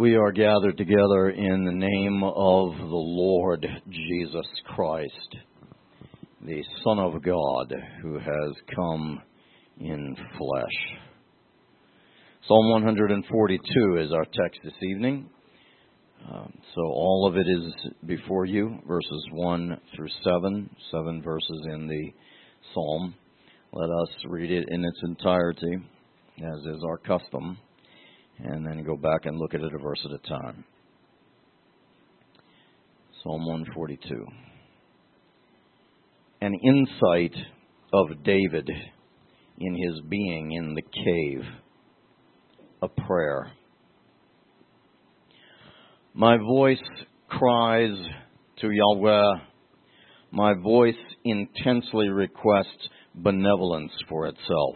We are gathered together in the name of the Lord Jesus Christ, the Son of God, who has come in flesh. Psalm 142 is our text this evening. So all of it is before you, verses 1 through 7 verses in the psalm. Let us read it in its entirety, as is our custom, and then go back and look at it a verse at a time. Psalm 142. An insight of David in his being in the cave. A prayer. My voice cries to Yahweh. My voice intensely requests benevolence for itself.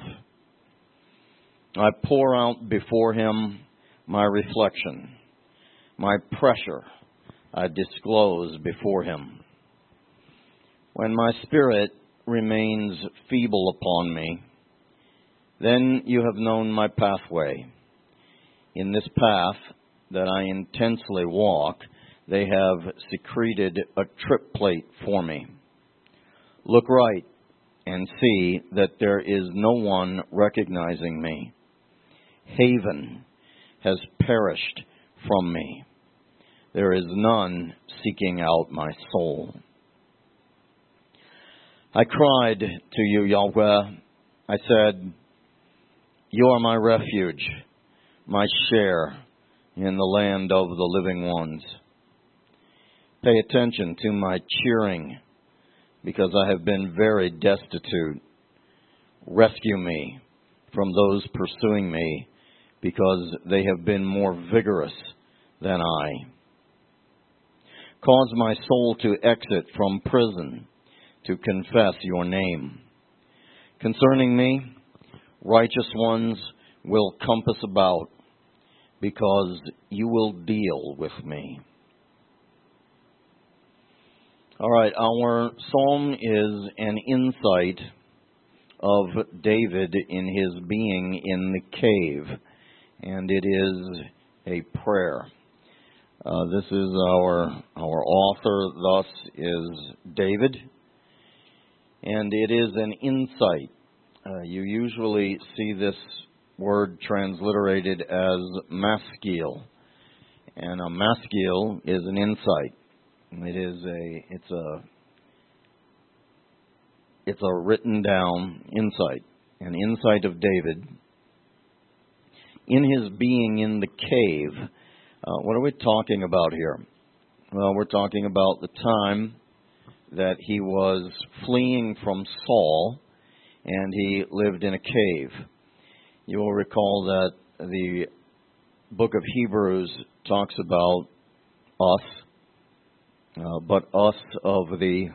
I pour out before him my reflection. My pressure I disclose before him. When my spirit remains feeble upon me, then you have known my pathway. In this path that I intensely walk, they have secreted a trip plate for me. Look right and see that there is no one recognizing me. Haven has perished from me. There is none seeking out my soul. I cried to you, Yahweh. I said, you are my refuge, my share in the land of the living ones. Pay attention to my cheering, because I have been very destitute. Rescue me from those pursuing me, because they have been more vigorous than I. Cause my soul to exit from prison to confess your name. Concerning me, righteous ones will compass about, because you will deal with me. All right, our psalm is an insight of David in his being in the cave, and it is a prayer. This is our author, thus is David, and it is an insight. You usually see this word transliterated as maskil, and a maskil is an insight. It's a written down insight, an insight of David in his being in the cave. What are we talking about here? Well, we're talking about the time that he was fleeing from Saul and he lived in a cave. You will recall that the book of Hebrews talks about us, but us of the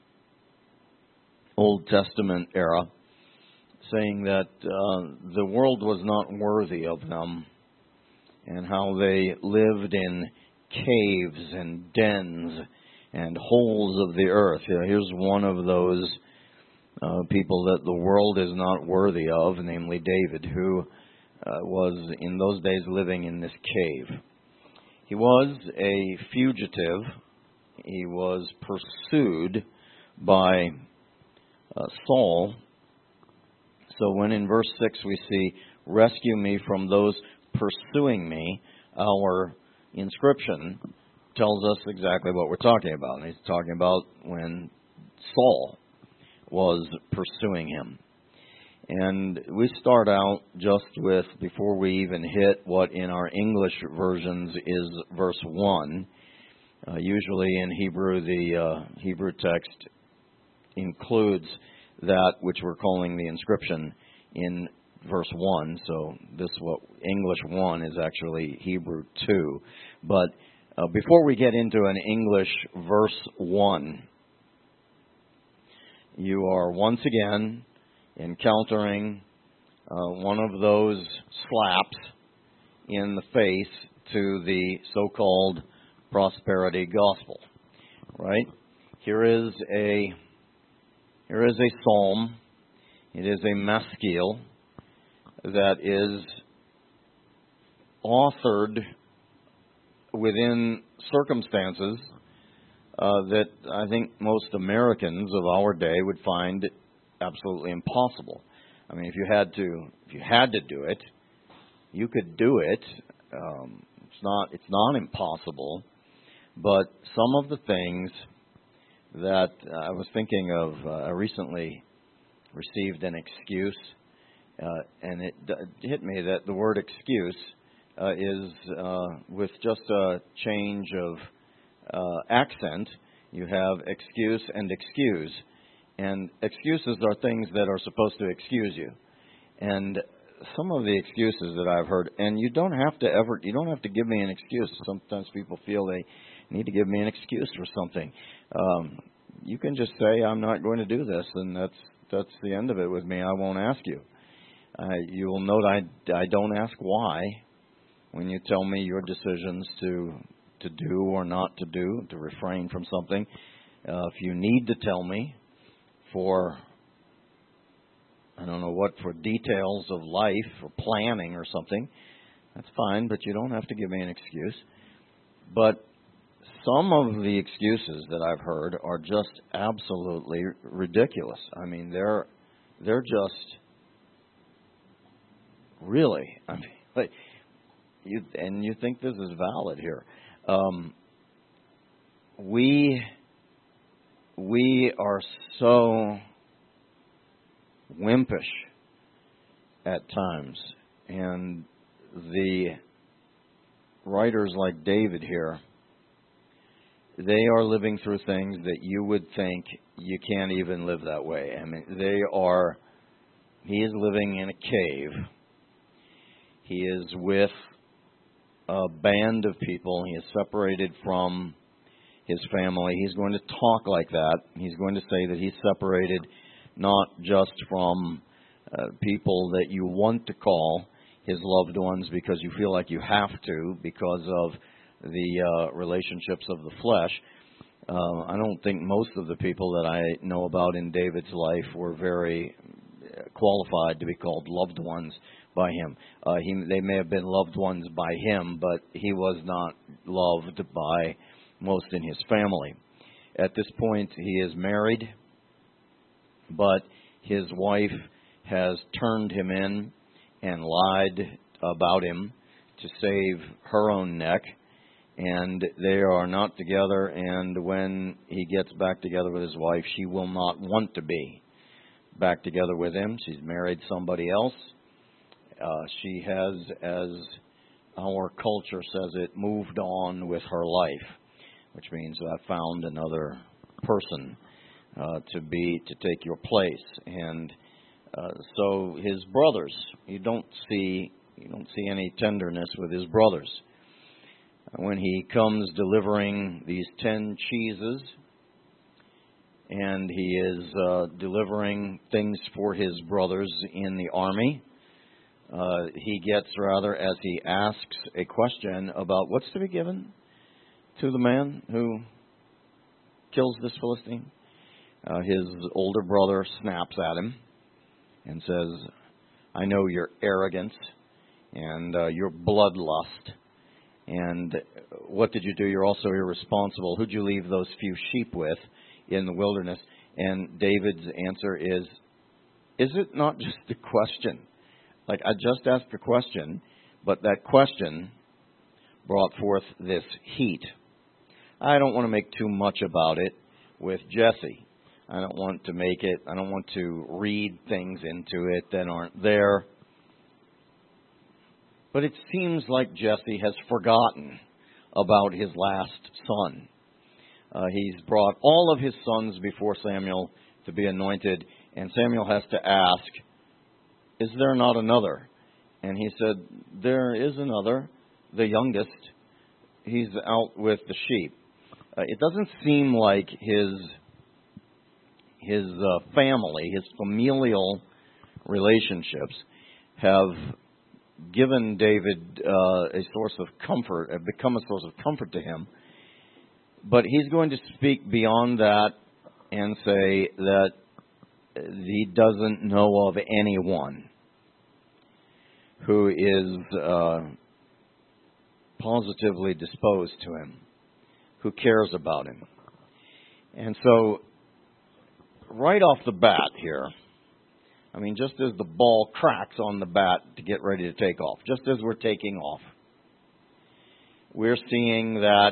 Old Testament era, saying that the world was not worthy of them, and how they lived in caves and dens and holes of the earth. Here's one of those people that the world is not worthy of, namely David, who was in those days living in this cave. He was a fugitive. He was pursued by Saul. So when in verse 6 we see, rescue me from those pursuing me, our inscription tells us exactly what we're talking about. And he's talking about when Saul was pursuing him. And we start out just with, before we even hit what in our English versions is verse 1. Usually in Hebrew, the Hebrew text includes that which we're calling the inscription in verse 1. So this what English 1 is actually Hebrew 2. But before we get into an English verse 1, you are once again encountering one of those slaps in the face to the so-called prosperity gospel. Right? Here is a psalm. It is a maskil that is authored within circumstances that I think most Americans of our day would find absolutely impossible. I mean, if you had to do it, you could do it. It's not impossible, but some of the things that I was thinking of, I recently received an excuse, and it hit me that the word excuse is with just a change of accent. You have excuse and excuse, and excuses are things that are supposed to excuse you. And some of the excuses that I've heard, and you don't have to give me an excuse. Sometimes people feel they need to give me an excuse for something. You can just say, I'm not going to do this, and that's the end of it with me. I won't ask you. You will note I don't ask why when you tell me your decisions to do or not to do, to refrain from something. If you need to tell me for, I don't know what, for details of life or planning or something, that's fine, but you don't have to give me an excuse. But some of the excuses that I've heard are just absolutely ridiculous. I mean, they're just really, I mean, like, you think this is valid here. We are so wimpish at times, and the writers like David here, they are living through things that you would think you can't even live that way. I mean, he is living in a cave. He is with a band of people. He is separated from his family. He's going to talk like that. He's going to say that he's separated not just from people that you want to call his loved ones because you feel like you have to because of the relationships of the flesh. I don't think most of the people that I know about in David's life were very qualified to be called loved ones by him. They may have been loved ones by him, but he was not loved by most in his family. At this point, he is married, but his wife has turned him in and lied about him to save her own neck, and they are not together, and when he gets back together with his wife, she will not want to be back together with him. She's married somebody else. She has, as our culture says it, moved on with her life, which means I found another person to take your place. And so his brothers, you don't see any tenderness with his brothers. When he comes delivering these 10 cheeses, and he is delivering things for his brothers in the army, he gets, rather, as he asks a question about what's to be given to the man who kills this Philistine, his older brother snaps at him and says, I know your arrogance and your bloodlust. And what did you do? You're also irresponsible. Who'd you leave those few sheep with in the wilderness? And David's answer is it not just a question? Like, I just asked a question, but that question brought forth this heat. I don't want to make too much about it with Jesse. I don't want to read things into it that aren't there. But it seems like Jesse has forgotten about his last son. He's brought all of his sons before Samuel to be anointed, and Samuel has to ask, is there not another? And he said, there is another, the youngest. He's out with the sheep. It doesn't seem like his family, his familial relationships have given David a source of comfort, have become a source of comfort to him. But he's going to speak beyond that and say that he doesn't know of anyone who is positively disposed to him, who cares about him. And so, right off the bat here, I mean, just as the ball cracks on the bat to get ready to take off, just as we're taking off, we're seeing that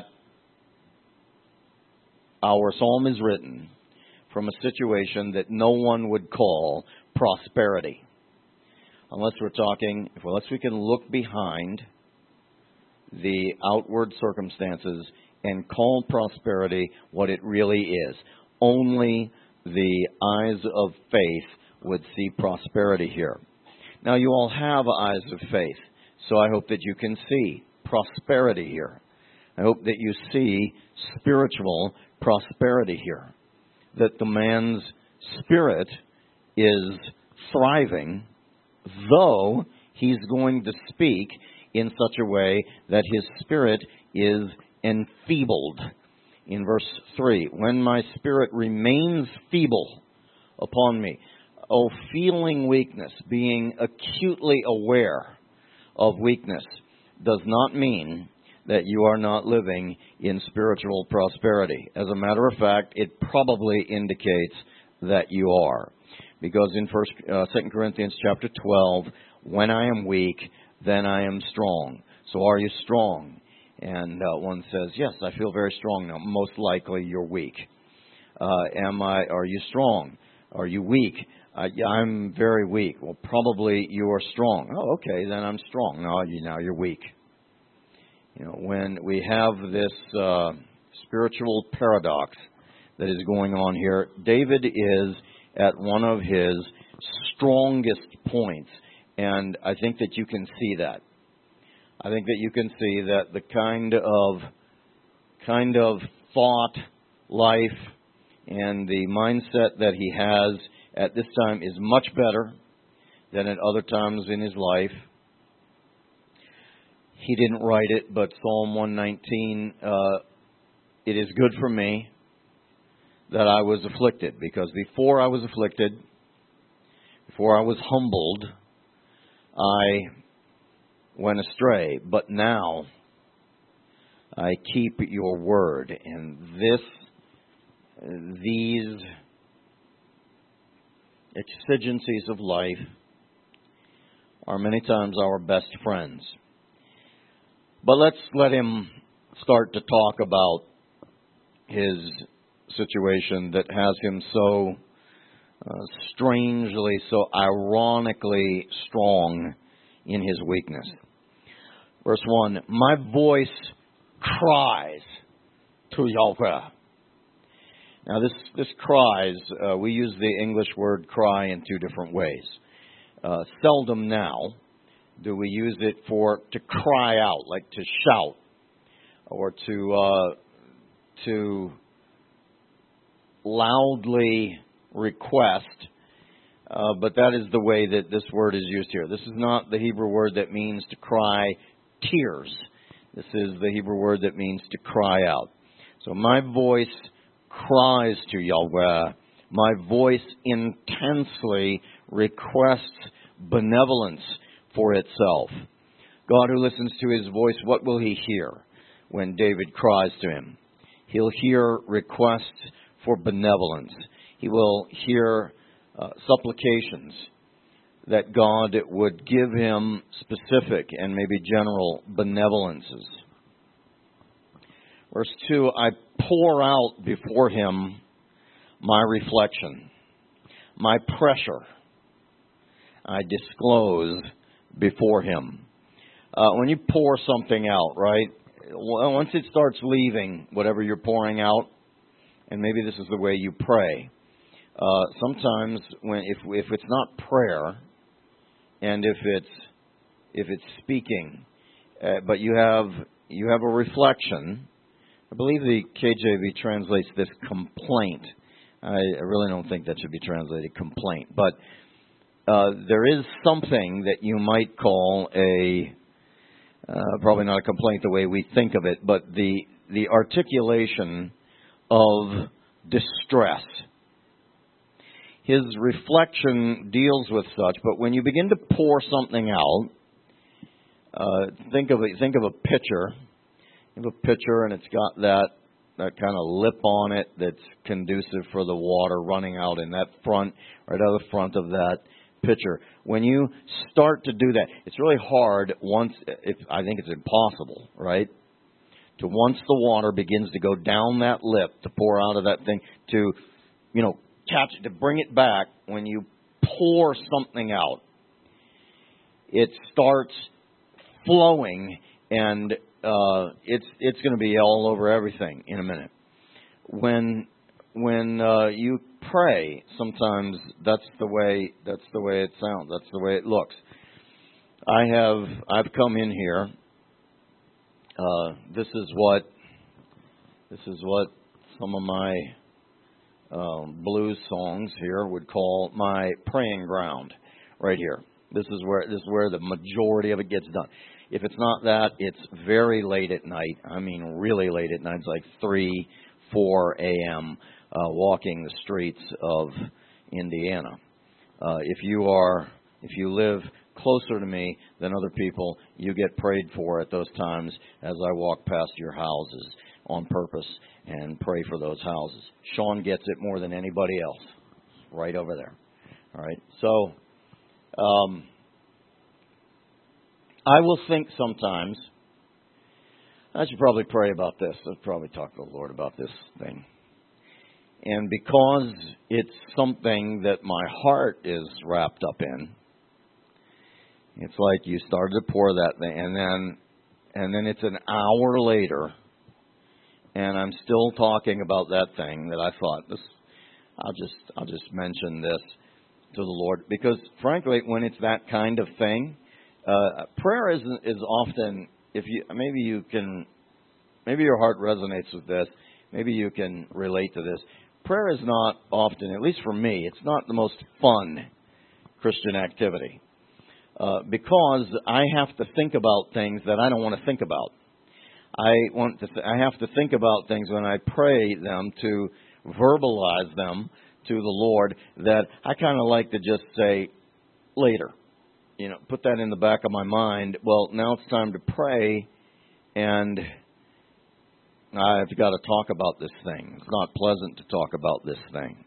our psalm is written from a situation that no one would call prosperity. Unless we can look behind the outward circumstances and call prosperity what it really is. Only the eyes of faith would see prosperity here. Now, you all have eyes of faith, so I hope that you can see prosperity here. I hope that you see spiritual prosperity here, that the man's spirit is thriving, though he's going to speak in such a way that his spirit is enfeebled. In verse 3, when my spirit remains feeble upon me. Oh, feeling weakness, being acutely aware of weakness, does not mean that you are not living in spiritual prosperity. As a matter of fact, it probably indicates that you are. Because in 2 Corinthians chapter 12, when I am weak, then I am strong. So are you strong? And one says, yes, I feel very strong now. Most likely you're weak. Are you strong? Are you weak? I'm very weak. Well, probably you are strong. Oh, okay, then I'm strong. Now you're weak. You know, when we have this spiritual paradox that is going on here, David is at one of his strongest points, and I think that you can see that. I think that you can see that the kind of thought, life, and the mindset that he has at this time is much better than at other times in his life. He didn't write it, but Psalm 119, it is good for me that I was afflicted, because before I was afflicted, before I was humbled, I went astray, but now I keep your word. And these exigencies of life are many times our best friends. But let's let him start to talk about his situation that has him so strangely, so ironically strong in his weakness. Verse 1, my voice cries to Yahweh. Now this cries, we use the English word cry in two different ways. Seldom now do we use it to cry out, like to shout, or to loudly request. But that is the way that this word is used here. This is not the Hebrew word that means to cry tears. This is the Hebrew word that means to cry out. So my voice cries to Yahweh. My voice intensely requests benevolence for itself. God who listens to his voice, what will he hear when David cries to him? He'll hear requests for benevolence. He will hear supplications that God would give him specific and maybe general benevolences. Verse 2, I pour out before him my reflection, my pressure, I disclose before him. When you pour something out, right, once it starts leaving whatever you're pouring out, and maybe this is the way you pray, sometimes if it's not prayer, and if it's speaking, but you have a reflection. I believe the KJV translates this complaint. I really don't think that should be translated complaint, but there is something that you might call probably not a complaint the way we think of it, but the articulation of distress. His reflection deals with such, but when you begin to pour something out, Think of a pitcher. You have a pitcher, and it's got that kind of lip on it that's conducive for the water running out in that front, right out the front of that pitcher. When you start to do that, it's really hard I think it's impossible, right? Once the water begins to go down that lip to pour out of that thing, to, catch it, to bring it back, when you pour something out, it starts flowing, and it's going to be all over everything in a minute. When you pray, sometimes that's the way it sounds. That's the way it looks. I've come in here. This is what some of my blues songs here would call my praying ground. Right here. This is where the majority of it gets done. If it's not that, it's very late at night. I mean, really late at night. It's like 3, 4 a.m. Walking the streets of Indiana. If you live closer to me than other people, you get prayed for at those times as I walk past your houses on purpose and pray for those houses. Sean gets it more than anybody else. Right over there. All right. So, I will think sometimes, I should probably pray about this. I'll probably talk to the Lord about this thing. And because it's something that my heart is wrapped up in, it's like you started to pour that thing, and then it's an hour later, and I'm still talking about that thing that I thought, I'll just mention this to the Lord. Because, frankly, when it's that kind of thing, prayer is often, maybe your heart resonates with this, maybe you can relate to this. Prayer is not often, at least for me, it's not the most fun Christian activity. Because I have to think about things that I don't want to think about. I have to think about things when I pray them, to verbalize them to the Lord, that I kind of like to just say later. Put that in the back of my mind. Well, now it's time to pray, and I've got to talk about this thing. It's not pleasant to talk about this thing.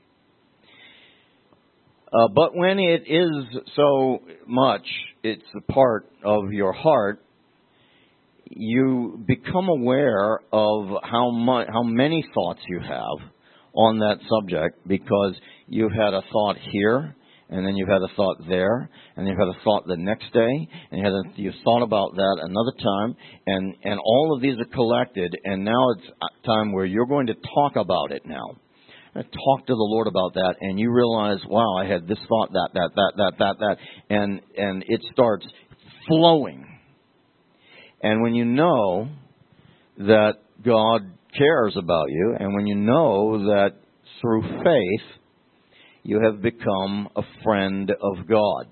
But when it is so much, it's a part of your heart, you become aware of how many thoughts you have on that subject, because you've had a thought here, and then you've had a thought there, and you've had a thought the next day, and you've thought about that another time, and all of these are collected, and now it's time where you're going to talk about it now. Talk to the Lord about that, and you realize, wow, I had this thought, that, and it starts flowing. And when you know that God cares about you, and when you know that through faith you have become a friend of God,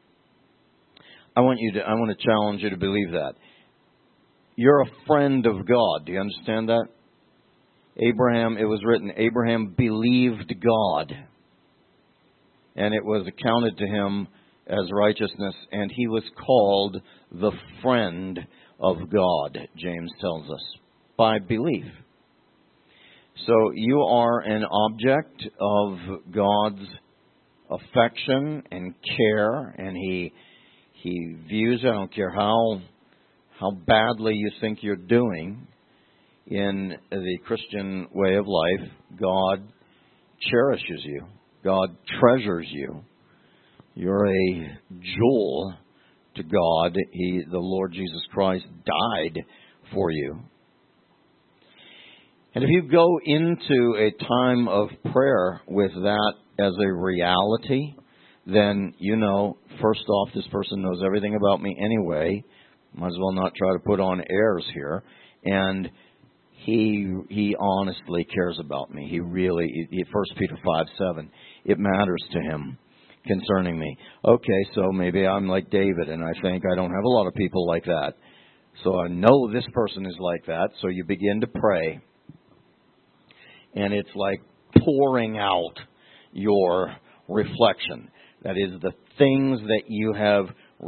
I want to challenge you to believe that. You're a friend of God. Do you understand that? Abraham, it was written, Abraham believed God, and it was accounted to him as righteousness, and he was called the friend of God, James tells us, by belief. So you are an object of God's affection and care, and He views it. I don't care how badly you think you're doing in the Christian way of life, God cherishes you. God treasures you. You're a jewel to God. The Lord Jesus Christ died for you. And if you go into a time of prayer with that as a reality, then you know, first off, this person knows everything about me anyway. Might as well not try to put on airs here. And He honestly cares about me. He really, 1 Peter 5:7, it matters to Him concerning me. Okay, so maybe I'm like David, and I think I don't have a lot of people like that. So I know this person is like that. So you begin to pray, and it's like pouring out your reflection. That is, the things that you have reflected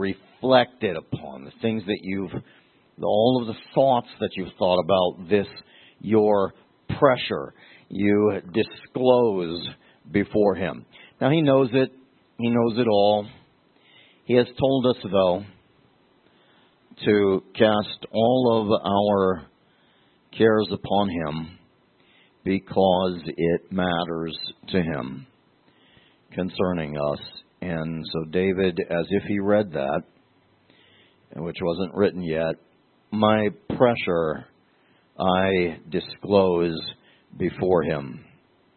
reflected upon, the things that all of the thoughts that you've thought about this, your pressure, you disclose before Him. Now, He knows it. He knows it all. He has told us, though, to cast all of our cares upon Him because it matters to Him concerning us. And so David, as if he read that, which wasn't written yet, my pressure I disclose before Him.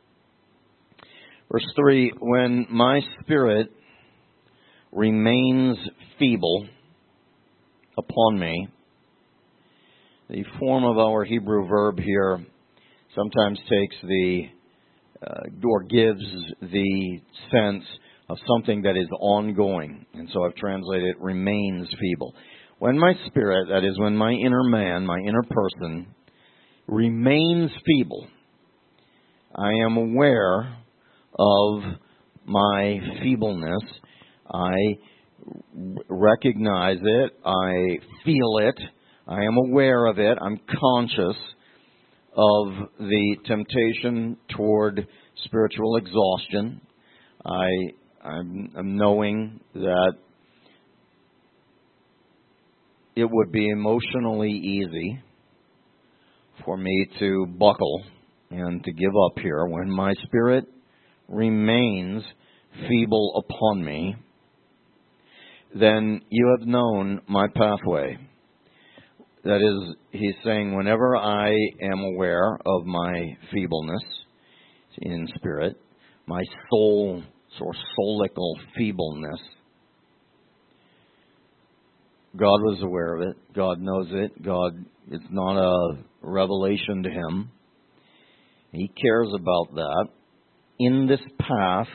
Verse 3, when my spirit remains feeble upon me. The form of our Hebrew verb here sometimes takes or gives the sense of something that is ongoing. And so I've translated remains feeble. When my spirit, that is when my inner man, my inner person, remains feeble, I am aware of my feebleness. I recognize it. I feel it. I am aware of it. I'm conscious of the temptation toward spiritual exhaustion. I'm knowing that it would be emotionally easy for me to buckle and to give up here when my spirit remains feeble upon me. Then you have known my pathway. That is, he's saying, whenever I am aware of my feebleness in spirit, my soul, or soulical feebleness, God was aware of it. God knows it. God, it's not a revelation to Him. He cares about that. In this path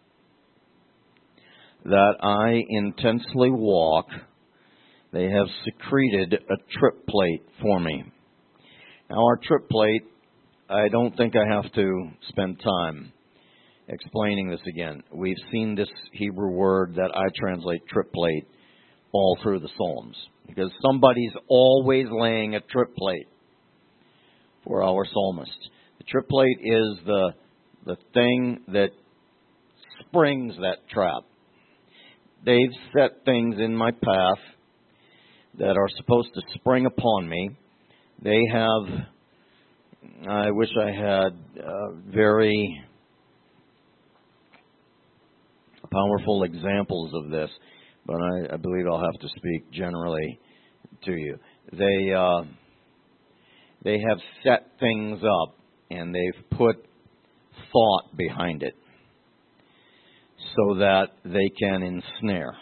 that I intensely walk, they have secreted a trip plate for me. Now, our trip plate, I don't think I have to spend time explaining this again. We've seen this Hebrew word that I translate trip plate all through the Psalms, because somebody's always laying a trip plate for our psalmists. The trip plate is the thing that springs that trap. They've set things in my path that are supposed to spring upon me. They have, I wish I had very powerful examples of this, but I believe I'll have to speak generally to you. They have set things up, and they've put thought behind it so that they can ensnare.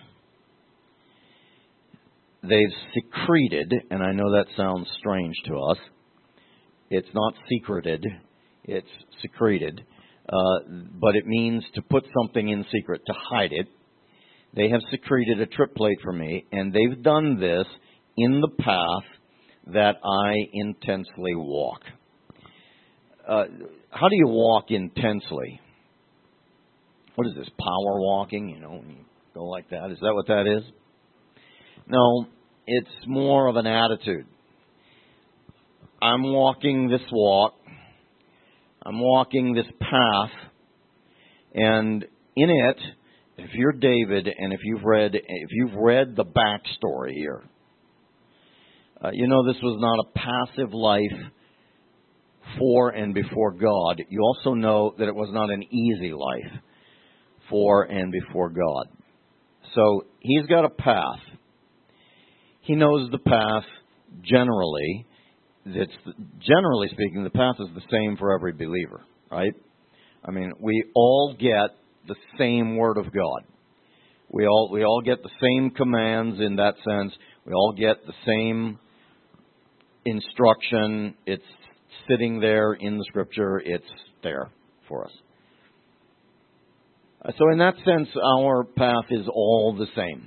They've secreted, and I know that sounds strange to us. It's not secreted, it's secreted. But it means to put something in secret, to hide it. They have secreted a trip plate for me, and they've done this in the path that I intensely walk. How do you walk intensely? What is this, power walking? You know, when you go like that. Is that what that is? No, it's more of an attitude. I'm walking this walk. I'm walking this path. And in it, if you're David and if you've read the backstory here, you know this was not a passive life for and before God. You also know that it was not an easy life for and before God. So he's got a path. He knows the path generally. Generally speaking, the path is the same for every believer, right? I mean, we all get the same Word of God. We all get the same commands in that sense. We all get the same instruction. It's sitting there in the Scripture. It's there for us. So in that sense, our path is all the same.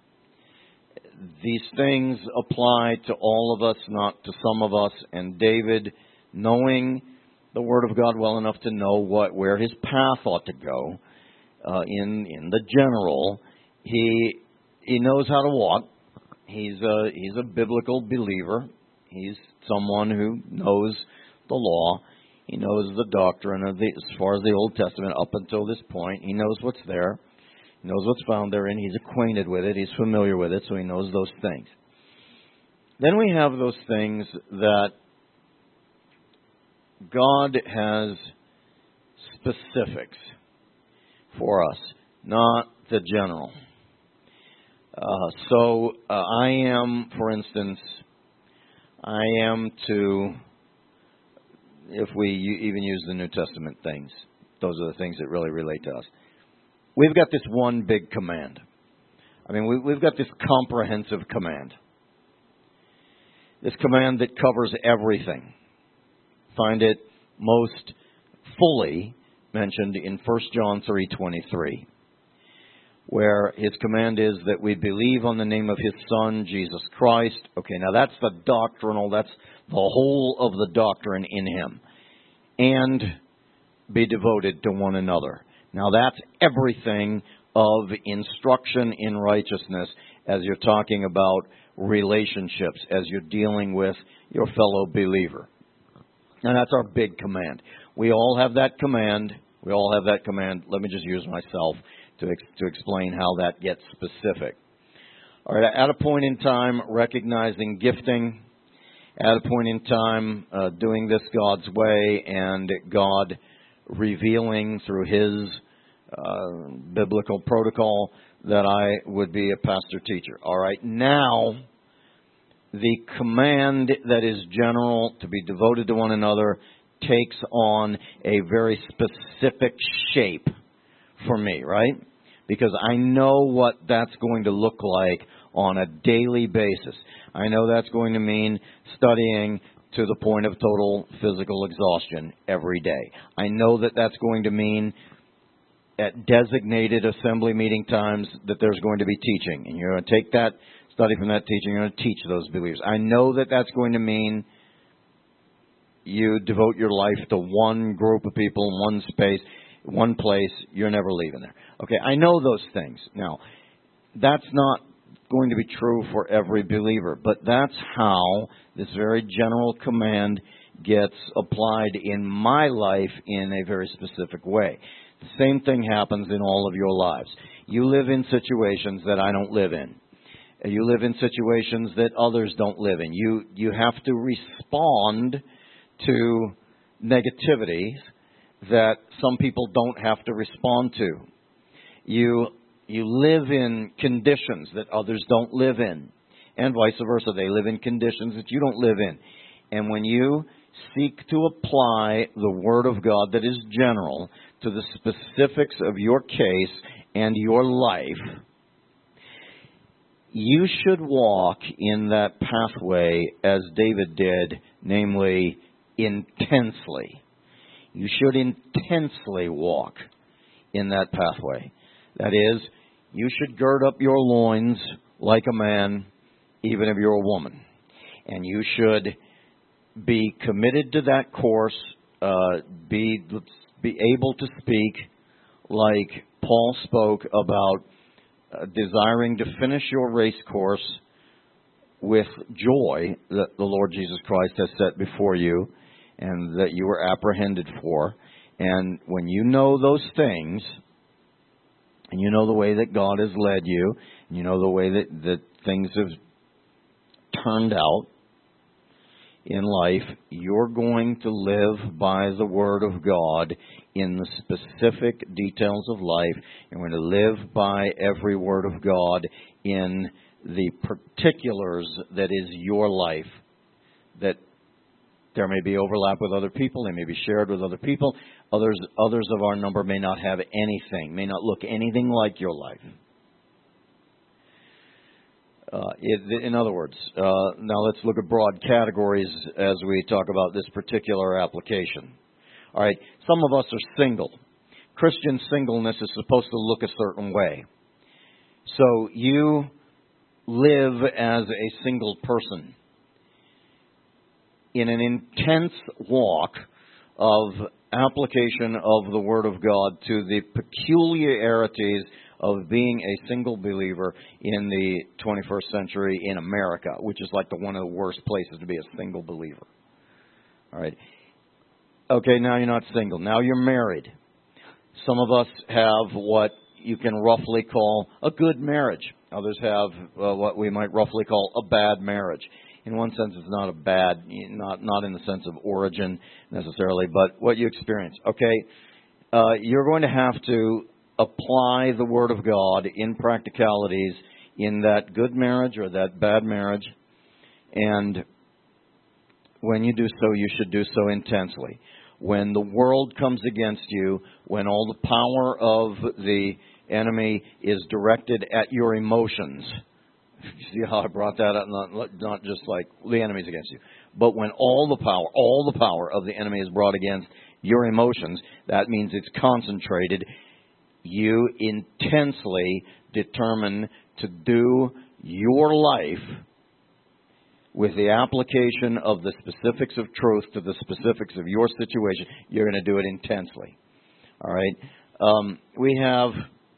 These things apply to all of us, not to some of us. And David, knowing the Word of God well enough to know where his path ought to go, in the general, he he knows how to walk. He's a biblical believer. He's someone who knows the law. He knows the doctrine of as far as the Old Testament up until this point. He knows what's there. He knows what's found therein. He's acquainted with it. He's familiar with it, so he knows those things. Then we have those things that God has specifics for us, not the general. I am, for instance, if we even use the New Testament things, those are the things that really relate to us. We've got this one big command. I mean, we've got this comprehensive command. This command that covers everything. Find it most fully mentioned in 1 John 3:23, where his command is that we believe on the name of his Son, Jesus Christ. Okay, now that's the doctrinal, that's the whole of the doctrine in him. And be devoted to one another. Now that's everything of instruction in righteousness as you're talking about relationships, as you're dealing with your fellow believer. And that's our big command. We all have that command. We all have that command. Let me just use myself to explain how that gets specific. All right, at a point in time, recognizing gifting. At a point in time, doing this God's way and God revealing through his biblical protocol that I would be a pastor-teacher. All right, now the command that is general to be devoted to one another takes on a very specific shape for me, right? Because I know what that's going to look like on a daily basis. I know that's going to mean studying to the point of total physical exhaustion every day. I know that that's going to mean at designated assembly meeting times that there's going to be teaching. And you're going to take that, study from that teaching, you're going to teach those believers. I know that that's going to mean you devote your life to one group of people in one space, one place. You're never leaving there. Okay, I know those things. Now, that's not going to be true for every believer, but that's how this very general command gets applied in my life in a very specific way. The same thing happens in all of your lives. You live in situations that I don't live in. You live in situations that others don't live in. You have to respond to negativities that some people don't have to respond to. You live in conditions that others don't live in, and vice versa. They live in conditions that you don't live in. And when you seek to apply the Word of God that is general to the specifics of your case and your life, you should walk in that pathway as David did, namely intensely. You should intensely walk in that pathway. That is, you should gird up your loins like a man, even if you're a woman. And you should be committed to that course, be able to speak like Paul spoke about desiring to finish your race course with joy that the Lord Jesus Christ has set before you and that you were apprehended for. And when you know those things, and you know the way that God has led you, and you know the way that things have turned out in life, you're going to live by the Word of God in the specific details of life. You're going to live by every Word of God in the particulars that is your life. That there may be overlap with other people. They may be shared with other people. Others of our number may not have anything, may not look anything like your life. In other words, now let's look at broad categories as we talk about this particular application. All right, some of us are single. Christian singleness is supposed to look a certain way. So you live as a single person in an intense walk of application of the Word of God to the peculiarities of being a single believer in the 21st century in America, which is like one of the worst places to be a single believer. All right. Okay, now you're not single. Now you're married. Some of us have what you can roughly call a good marriage. Others have what we might roughly call a bad marriage. In one sense, it's not a bad, not in the sense of origin necessarily, but what you experience. Okay, you're going to have to apply the Word of God in practicalities in that good marriage or that bad marriage. And when you do so, you should do so intensely. When the world comes against you, when all the power of the enemy is directed at your emotions. See how I brought that up? Not just like the enemy's against you, but when all the power of the enemy is brought against your emotions, that means it's concentrated. You intensely determine to do your life with the application of the specifics of truth to the specifics of your situation. You're going to do it intensely. All right. We have,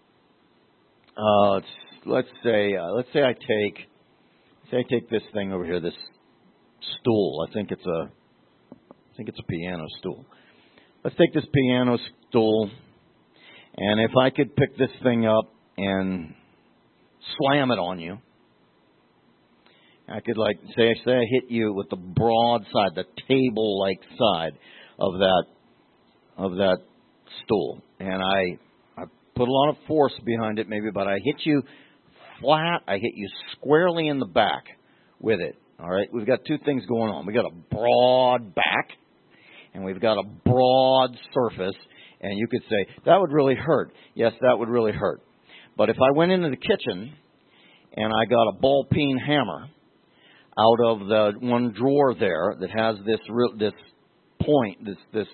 let's say I take this thing over here, this stool. I think it's a piano stool. Let's take this piano stool, and if I could pick this thing up and slam it on you, I could say I hit you with the broad side, the table-like side of that stool, and I put a lot of force behind it, maybe, but I hit you flat. I hit you squarely in the back with it. All right, we've got two things going on. We've got a broad back, and we've got a broad surface. And you could say that would really hurt. Yes, that would really hurt. But if I went into the kitchen and I got a ball peen hammer out of the one drawer there that has this point, this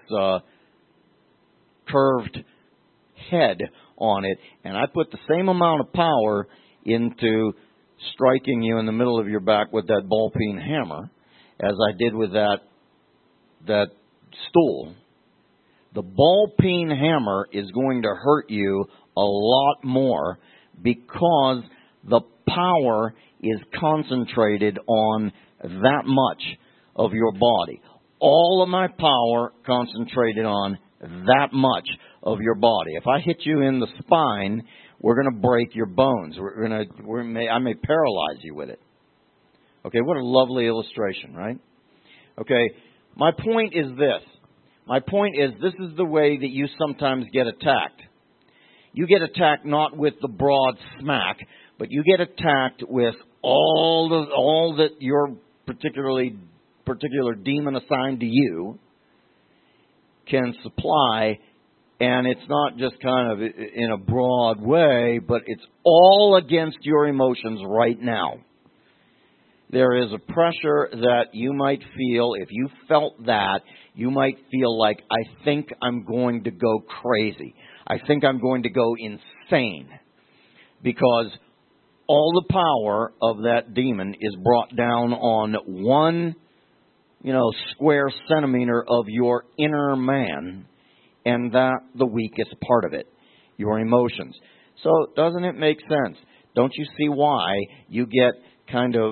curved head on it, and I put the same amount of power into striking you in the middle of your back with that ball peen hammer as I did with that stool, the ball peen hammer is going to hurt you a lot more because the power is concentrated on that much of your body. All of my power concentrated on that much of your body. If I hit you in the spine, we're going to break your bones. I may paralyze you with it. Okay, what a lovely illustration, right? Okay, my point is this. My point is this is the way that you sometimes get attacked. You get attacked not with the broad smack, but you get attacked with all that your particular demon assigned to you can supply. And it's not just kind of in a broad way, but it's all against your emotions right now. There is a pressure that you might feel. If you felt that, you might feel like, I think I'm going to go crazy. I think I'm going to go insane. Because all the power of that demon is brought down on one, square centimeter of your inner man. And that the weakest part of it, your emotions. So doesn't it make sense? Don't you see why you get kind of,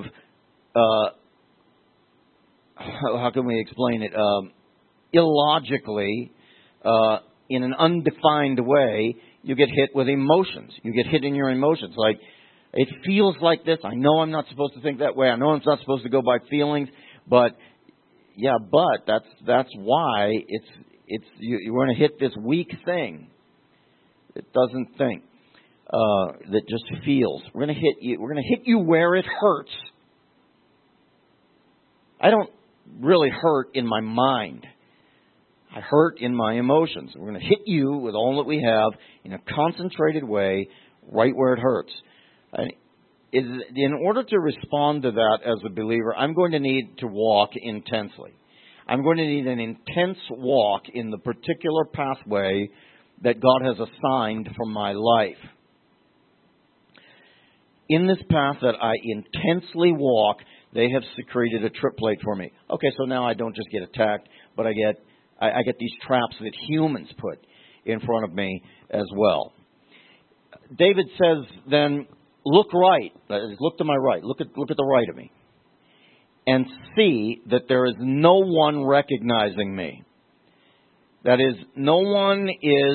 how can we explain it, illogically, in an undefined way, you get hit with emotions. You get hit in your emotions. Like, it feels like this. I know I'm not supposed to think that way. I know I'm not supposed to go by feelings. But that's why you're going to hit this weak thing that doesn't think, that just feels. We're going to hit you. We're going to hit you where it hurts. I don't really hurt in my mind. I hurt in my emotions. We're going to hit you with all that we have in a concentrated way, right where it hurts. In order to respond to that as a believer, I'm going to need to walk intensely. I'm going to need an intense walk in the particular pathway that God has assigned for my life. In this path that I intensely walk, they have secreted a trip plate for me. Okay, so now I don't just get attacked, but I get these traps that humans put in front of me as well. David says then, look right, look to my right, look at the right of me, and see that there is no one recognizing me. That is, no one's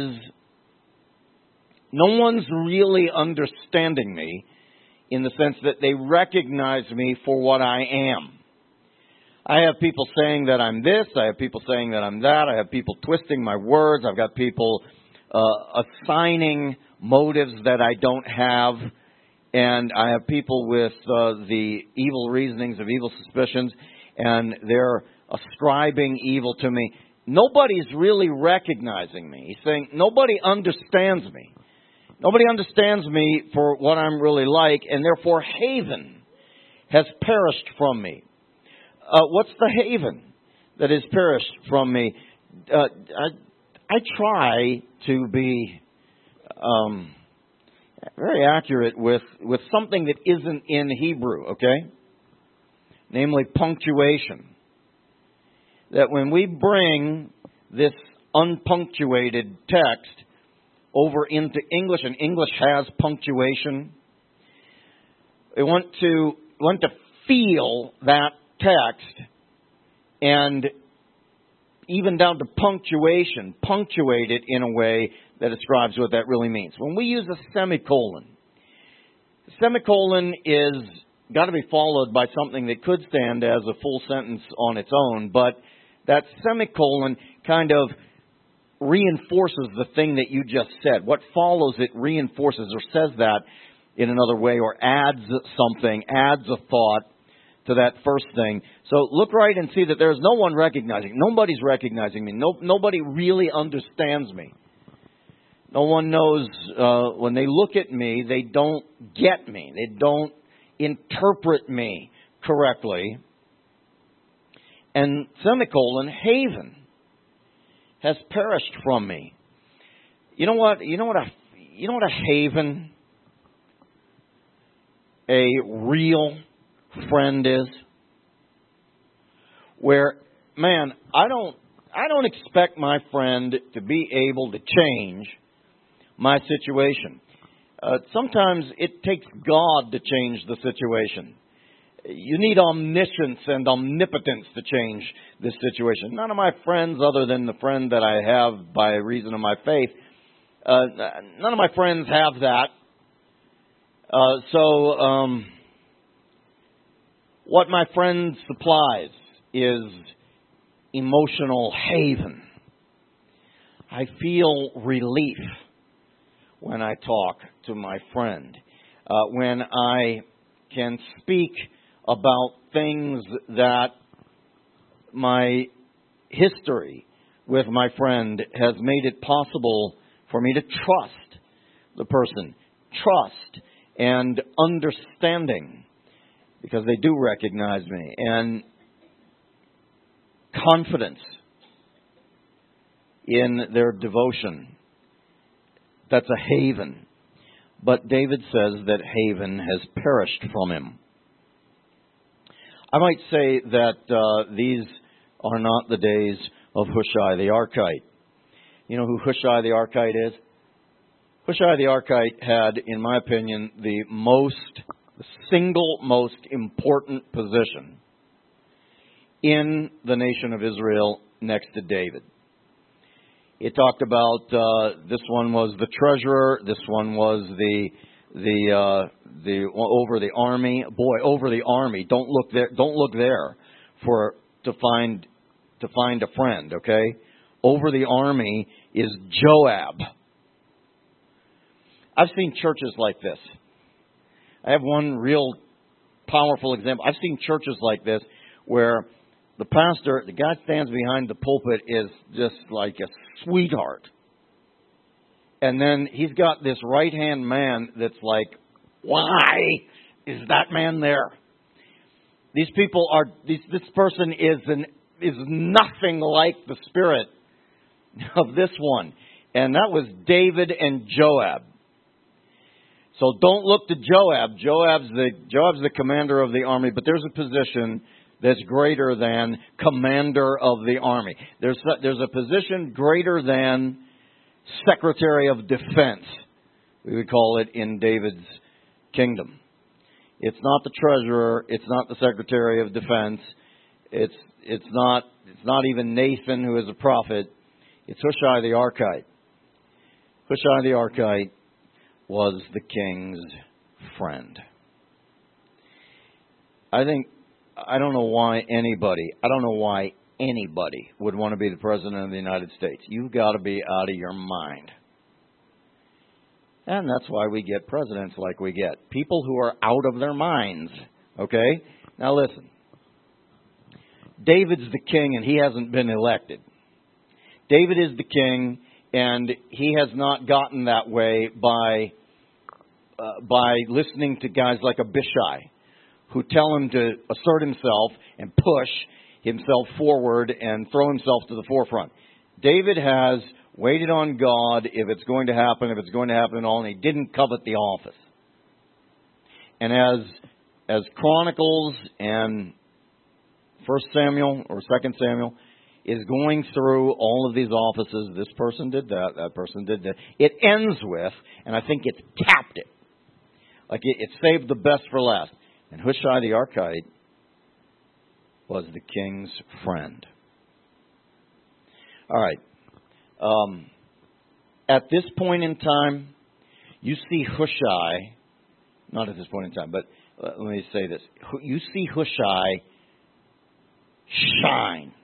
really understanding me in the sense that they recognize me for what I am. I have people saying that I'm this. I have people saying that I'm that. I have people twisting my words. I've got people assigning motives that I don't have. And I have people with the evil reasonings of evil suspicions, and they're ascribing evil to me. Nobody's really recognizing me. He's saying, nobody understands me. Nobody understands me for what I'm really like, and therefore haven has perished from me. What's the haven that has perished from me? I try to be very accurate with something that isn't in Hebrew, okay? Namely punctuation. That when we bring this unpunctuated text over into English, and English has punctuation, we want to feel that text and even down to punctuation, punctuate it in a way that describes what that really means. When we use a semicolon is got to be followed by something that could stand as a full sentence on its own, but that semicolon kind of reinforces the thing that you just said. What follows it reinforces or says that in another way, or adds something, adds a thought to that first thing. So look right and see that there's no one recognizing. Nobody's recognizing me. Nobody really understands me. No one knows, when they look at me, they don't get me. They don't interpret me correctly. And semicolon, haven, has perished from me. You know what a haven, a real friend is? Where, man, I don't expect my friend to be able to change my situation. Sometimes it takes God to change the situation. You need omniscience and omnipotence to change this situation. None of my friends, other than the friend that I have by reason of my faith, none of my friends have that. So what my friend supplies is emotional haven. I feel relief when I talk to my friend. When I can speak about things that my history with my friend has made it possible for me to trust the person. Trust and understanding, because they do recognize me. And confidence in their devotion. That's a haven. But David says that haven has perished from him. I might say that these are not the days of Hushai the Archite. You know who Hushai the Archite is? Hushai the Archite had, in my opinion, the single most important position in the nation of Israel next to David. It talked about this one was the treasurer, this one was the over the army. Boy, over the army. Don't look there to find a friend, okay? Over the army is Joab. I've seen churches like this. I have one real powerful example. I've seen churches like this where the pastor, the guy stands behind the pulpit, is just like a sweetheart. And then he's got this right-hand man that's like, why is that man there? These people are, this person is nothing like the spirit of this one. And that was David and Joab. So don't look to Joab. Joab's the commander of the army, but there's a position that's greater than commander of the army. There's a position greater than Secretary of Defense. We would call it in David's kingdom. It's not the treasurer. It's not the secretary of defense. It's not even Nathan, who is a prophet. It's Hushai the Archite. Hushai the Archite was the king's friend. I don't know why anybody would want to be the president of the United States. You've got to be out of your mind. And that's why we get presidents like we get. People who are out of their minds. Okay? Now listen. David's the king and he hasn't been elected. David is the king and he has not gotten that way by listening to guys like Abishai, who tell him to assert himself and push himself forward and throw himself to the forefront. David has waited on God if it's going to happen at all, and he didn't covet the office. And as Chronicles and 1 Samuel or 2 Samuel is going through all of these offices, this person did that person did that, it ends with, and I think it's capped it. Like it saved the best for last. And Hushai the Archite was the king's friend. All right. At this point in time, you see Hushai, not at this point in time, but let me say this. You see Hushai shine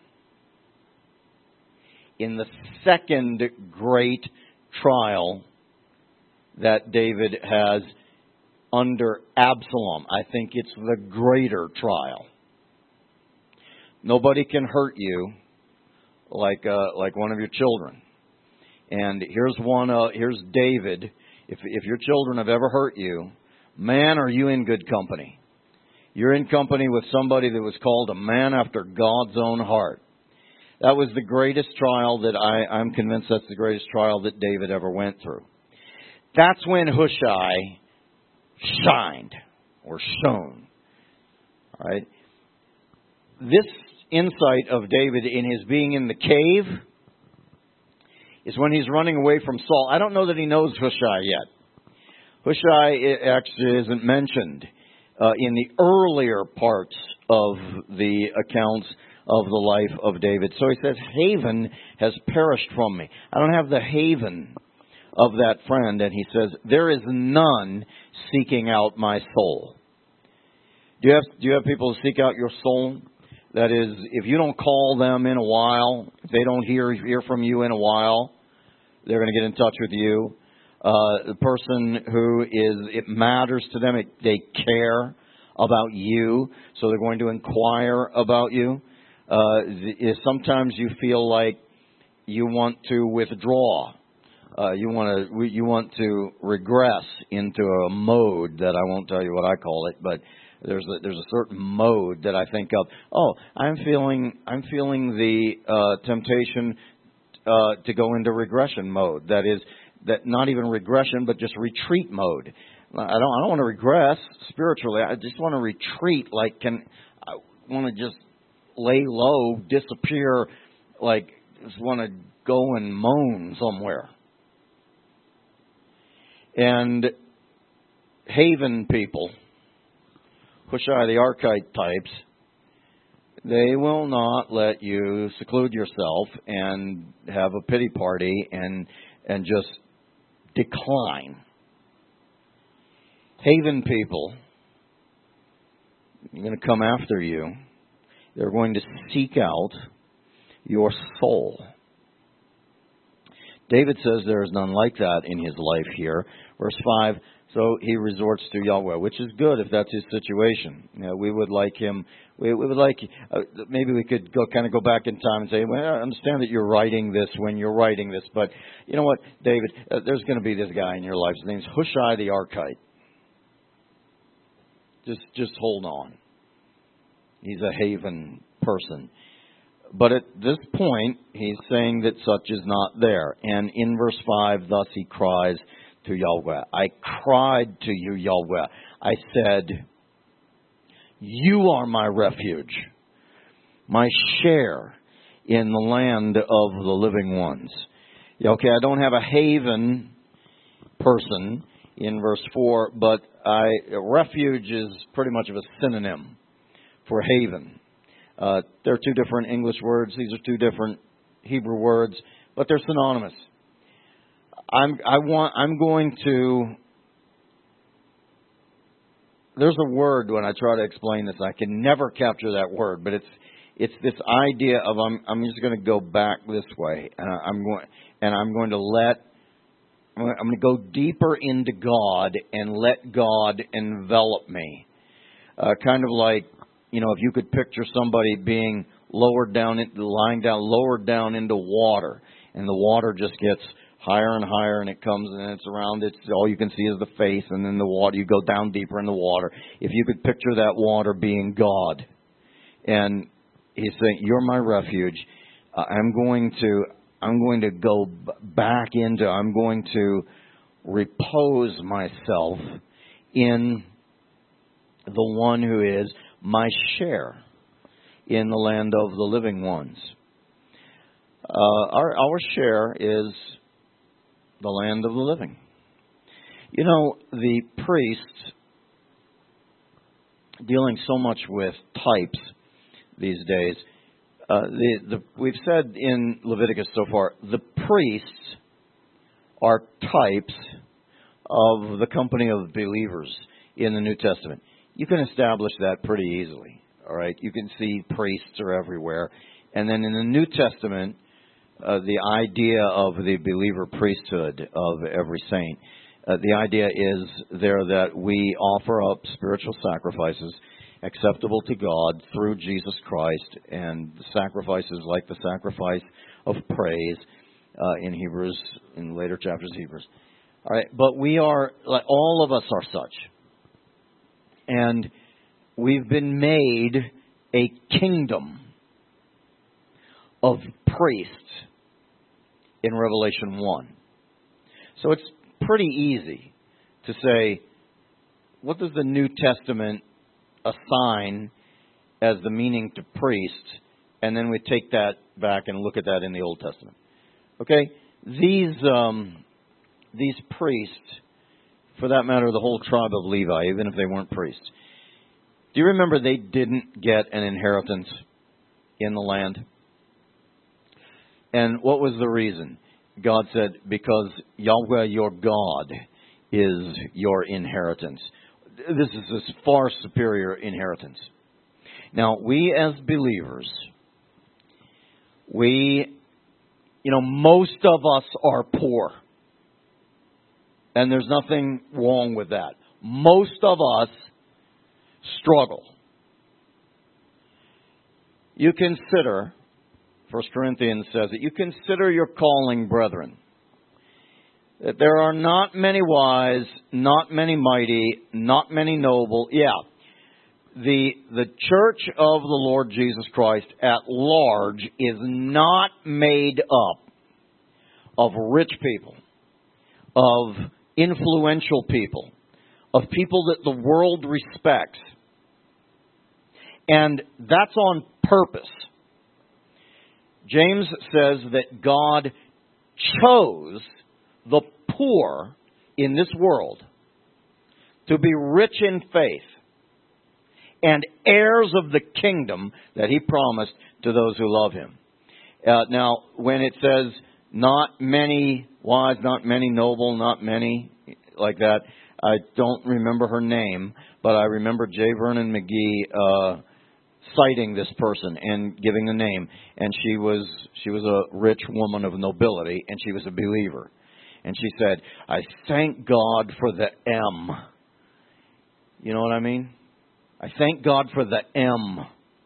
in the second great trial that David has under Absalom. I think it's the greater trial. Nobody can hurt you like one of your children. And here's David. If your children have ever hurt you, man, are you in good company. You're in company with somebody that was called a man after God's own heart. That was the greatest trial that I'm convinced that's the greatest trial that David ever went through. That's when Hushai shined or shone. All right. This insight of David in his being in the cave is when he's running away from Saul. I don't know that he knows Hushai yet. Hushai actually isn't mentioned in the earlier parts of the accounts of the life of David. So he says, haven has perished from me. I don't have the haven of that friend. And he says, there is none seeking out my soul. Do you have people who seek out your soul? That is, if you don't call them in a while, if they don't hear from you in a while, they're going to get in touch with you. The person who it matters to them, they care about you, so they're going to inquire about you. Sometimes you feel like you want to withdraw. You want to regress into a mode that I won't tell you what I call it, but there's a certain mode that I think of. Oh, I'm feeling the temptation to go into regression mode. That is, that not even regression, but just retreat mode. I don't want to regress spiritually. I just want to retreat. I want to just lay low, disappear. Just want to go and moan somewhere. And haven people, Hushai the Archite types, they will not let you seclude yourself and have a pity party and just decline. Haven people are going to come after you. They're going to seek out your soul. David says there is none like that in his life here. Verse 5, so he resorts to Yahweh, which is good if that's his situation. We would like him, we would like, maybe we could go back in time and say, well, I understand that you're writing this when you're writing this, but you know what, David, there's going to be this guy in your life. His name's Hushai the Archite. Just hold on. He's a haven person. But at this point, he's saying that such is not there. And in verse 5, thus he cries to Yahweh. I cried to you, Yahweh. I said, you are my refuge, my share in the land of the living ones. Okay, I don't have a haven person in verse 4, but refuge is pretty much of a synonym for haven. There are two different English words. These are two different Hebrew words, but they're synonymous. There's a word when I try to explain this. I can never capture that word, but it's this idea of I'm just going to go back this way, and I'm going to go deeper into God and let God envelop me. Kind of like, if you could picture somebody being lowered down into water, and the water just gets higher and higher, and it comes and it's around. It's all you can see is the face, and then the water. You go down deeper in the water. If you could picture that water being God, and He's saying, "You're my refuge. I'm going to go back into. I'm going to repose myself in the one who is my share in the land of the living ones." Our share is the land of the living. The priests, dealing so much with types these days, we've said in Leviticus so far, the priests are types of the company of believers in the New Testament. You can establish that pretty easily, all right? You can see priests are everywhere. And then in the New Testament, the idea of the believer priesthood of every saint, the idea is there that we offer up spiritual sacrifices acceptable to God through Jesus Christ, and the sacrifices like the sacrifice of praise in Hebrews, in later chapters of Hebrews. All right, but we are, like, all of us are such. And we've been made a kingdom of priests in Revelation 1. So it's pretty easy to say, what does the New Testament assign as the meaning to priests? And then we take that back and look at that in the Old Testament. Okay? These priests, for that matter, the whole tribe of Levi, even if they weren't priests, do you remember they didn't get an inheritance in the land? And what was the reason? God said, because Yahweh your God is your inheritance. This is a far superior inheritance. Now, we as believers, most of us are poor. And there's nothing wrong with that. Most of us struggle. You consider, 1 Corinthians says that you consider your calling, brethren, that there are not many wise, not many mighty, not many noble. Yeah, the church of the Lord Jesus Christ at large is not made up of rich people, of influential people, of people that the world respects. And that's on purpose. James says that God chose the poor in this world to be rich in faith and heirs of the kingdom that He promised to those who love Him. Now, when it says not many wise, not many noble, not many like that, I don't remember her name, but I remember J. Vernon McGee citing this person and giving the name. And she was a rich woman of nobility, and she was a believer. And she said, I thank God for the M. You know what I mean? I thank God for the M.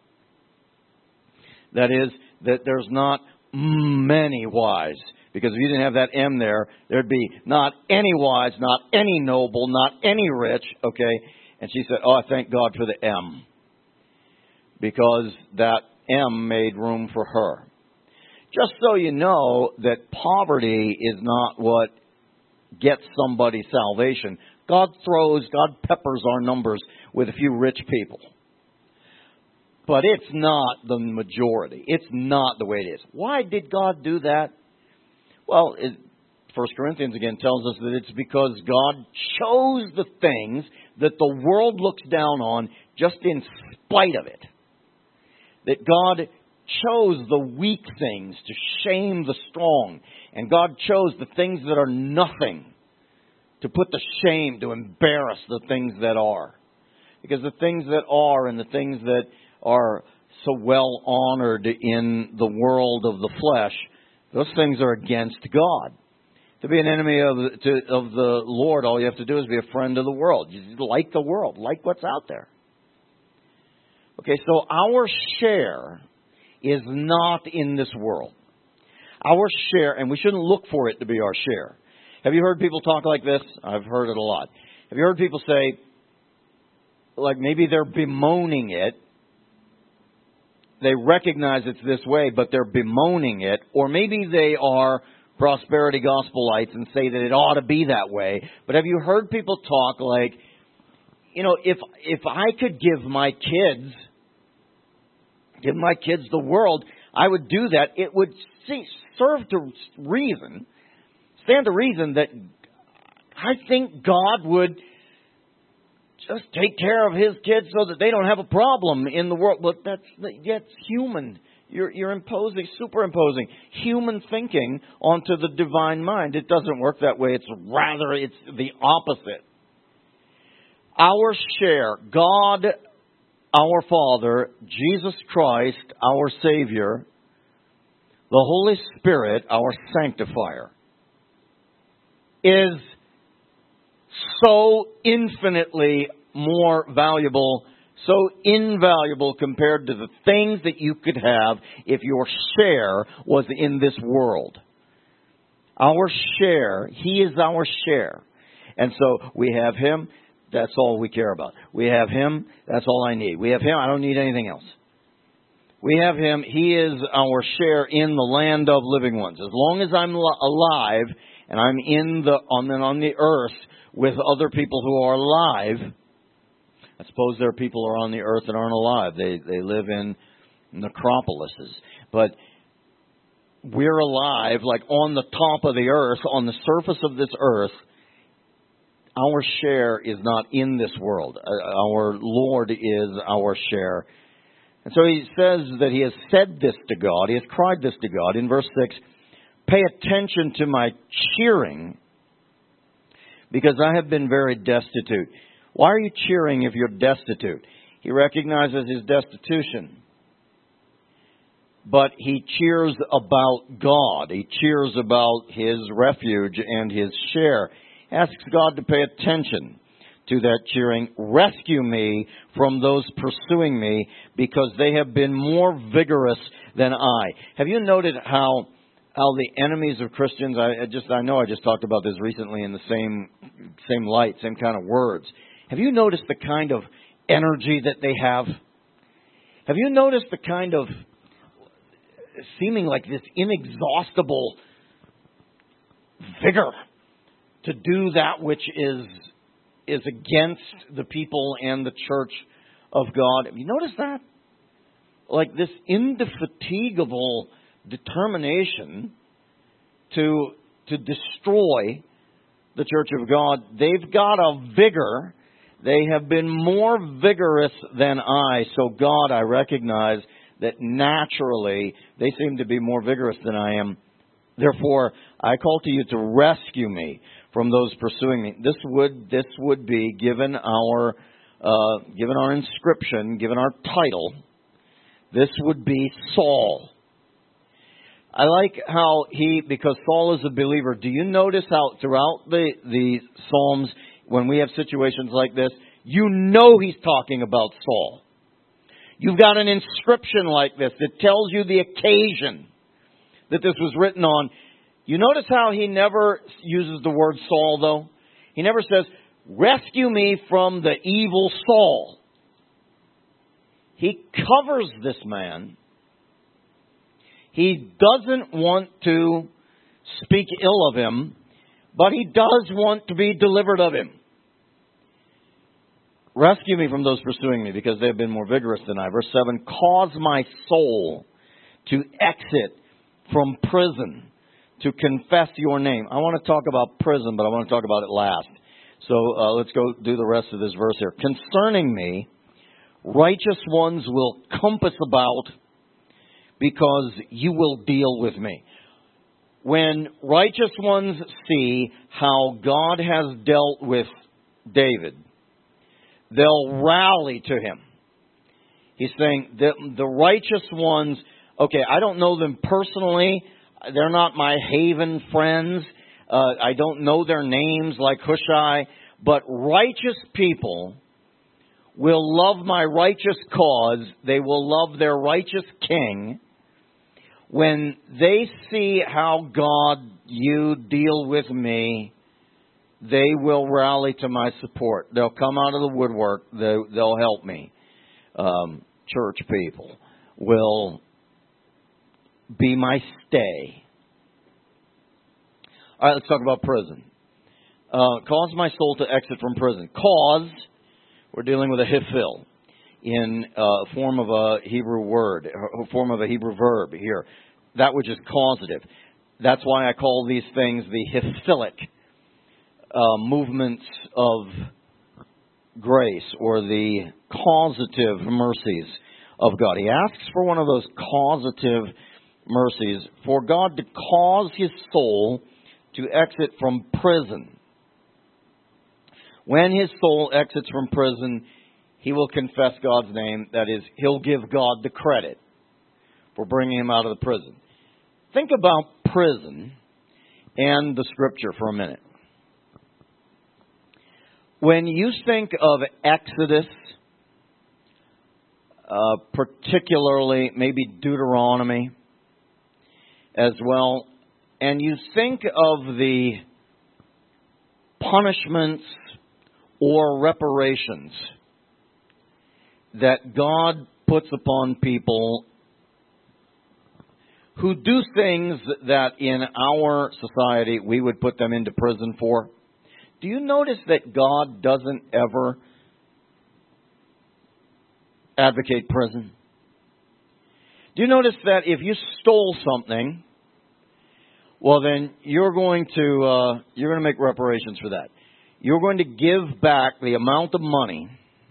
That is, that there's not many wise. Because if you didn't have that M there, there'd be not any wise, not any noble, not any rich, okay? And she said, I thank God for the M. Because that M made room for her. Just so you know that poverty is not what gets somebody salvation. God peppers our numbers with a few rich people. But it's not the majority. It's not the way it is. Why did God do that? Well, 1 Corinthians again tells us that it's because God chose the things that the world looks down on just in spite of it. That God chose the weak things to shame the strong. And God chose the things that are nothing to put to shame, to embarrass the things that are. Because the things that are and the things that are so well honored in the world of the flesh, those things are against God. To be an enemy of the Lord, all you have to do is be a friend of the world. You like the world, like what's out there. Okay, so our share is not in this world. Our share, and we shouldn't look for it to be our share. Have you heard people talk like this? I've heard it a lot. Have you heard people say, like maybe they're bemoaning it. They recognize it's this way, but they're bemoaning it. Or maybe they are prosperity gospelites and say that it ought to be that way. But have you heard people talk like, you know, if I could give my kids the world, I would do that. It would stand to reason that I think God would just take care of His kids so that they don't have a problem in the world. But that's human. You're superimposing human thinking onto the divine mind. It doesn't work that way. It's the opposite. Our share, God, our Father, Jesus Christ, our Savior, the Holy Spirit, our sanctifier, is so infinitely more valuable, so invaluable compared to the things that you could have if your share was in this world. Our share, He is our share. And so we have Him, that's all we care about. We have Him, that's all I need. We have Him, I don't need anything else. We have Him, He is our share in the land of living ones. As long as I'm alive and I'm on the earth with other people who are alive, I suppose there are people who are on the earth that aren't alive. They live in necropolises. But we're alive, like on the top of the earth, on the surface of this earth. Our share is not in this world. Our Lord is our share. And so He says that He has said this to God. He has cried this to God. In verse 6, pay attention to my cheering, because I have been very destitute. Why are you cheering if you're destitute? He recognizes his destitution. But he cheers about God. He cheers about his refuge and his share. Asks God to pay attention to that cheering. Rescue me from those pursuing me, because they have been more vigorous than I. Have you noted how the enemies of Christians, I know I just talked about this recently in the same light, same kind of words. Have you noticed the kind of energy that they have? Have you noticed the kind of seeming like this inexhaustible vigor to do that which is against the people and the church of God? Have you noticed that? Like this indefatigable determination to destroy the church of God. They've got a vigor. They have been more vigorous than I. So God, I recognize that naturally they seem to be more vigorous than I am. Therefore, I call to you to rescue me from those pursuing me. This would be, given our inscription, given our title, this would be Saul. I like how because Saul is a believer, do you notice how throughout the Psalms, when we have situations like this, you know he's talking about Saul. You've got an inscription like this that tells you the occasion that this was written on. You notice how he never uses the word Saul, though? He never says, rescue me from the evil Saul. He covers this man. He doesn't want to speak ill of him, but he does want to be delivered of him. Rescue me from those pursuing me, because they have been more vigorous than I. Verse 7, cause my soul to exit from prison, to confess your name. I want to talk about prison, but I want to talk about it last. So let's go do the rest of this verse here. Concerning me, righteous ones will compass about, because you will deal with me. When righteous ones see how God has dealt with David, they'll rally to him. He's saying that the righteous ones, okay, I don't know them personally. They're not my haven friends. I don't know their names like Hushai. But righteous people will love my righteous cause. They will love their righteous king. When they see how God, you deal with me, they will rally to my support. They'll come out of the woodwork. They'll help me. Church people will be my stay. All right, let's talk about prison. Cause my soul to exit from prison. Cause, we're dealing with a hifil in form of a Hebrew word, a form of a Hebrew verb here. That which is causative. That's why I call these things the hiphilic movements of grace, or the causative mercies of God. He asks for one of those causative mercies, for God to cause his soul to exit from prison. When his soul exits from prison, he will confess God's name. That is, he'll give God the credit for bringing him out of the prison. Think about prison and the Scripture for a minute. When you think of Exodus, particularly maybe Deuteronomy as well, and you think of the punishments or reparations that God puts upon people who do things that in our society we would put them into prison for, do you notice that God doesn't ever advocate prison? Do you notice that if you stole something, well then you're going to make reparations for that. You're going to give back the amount of money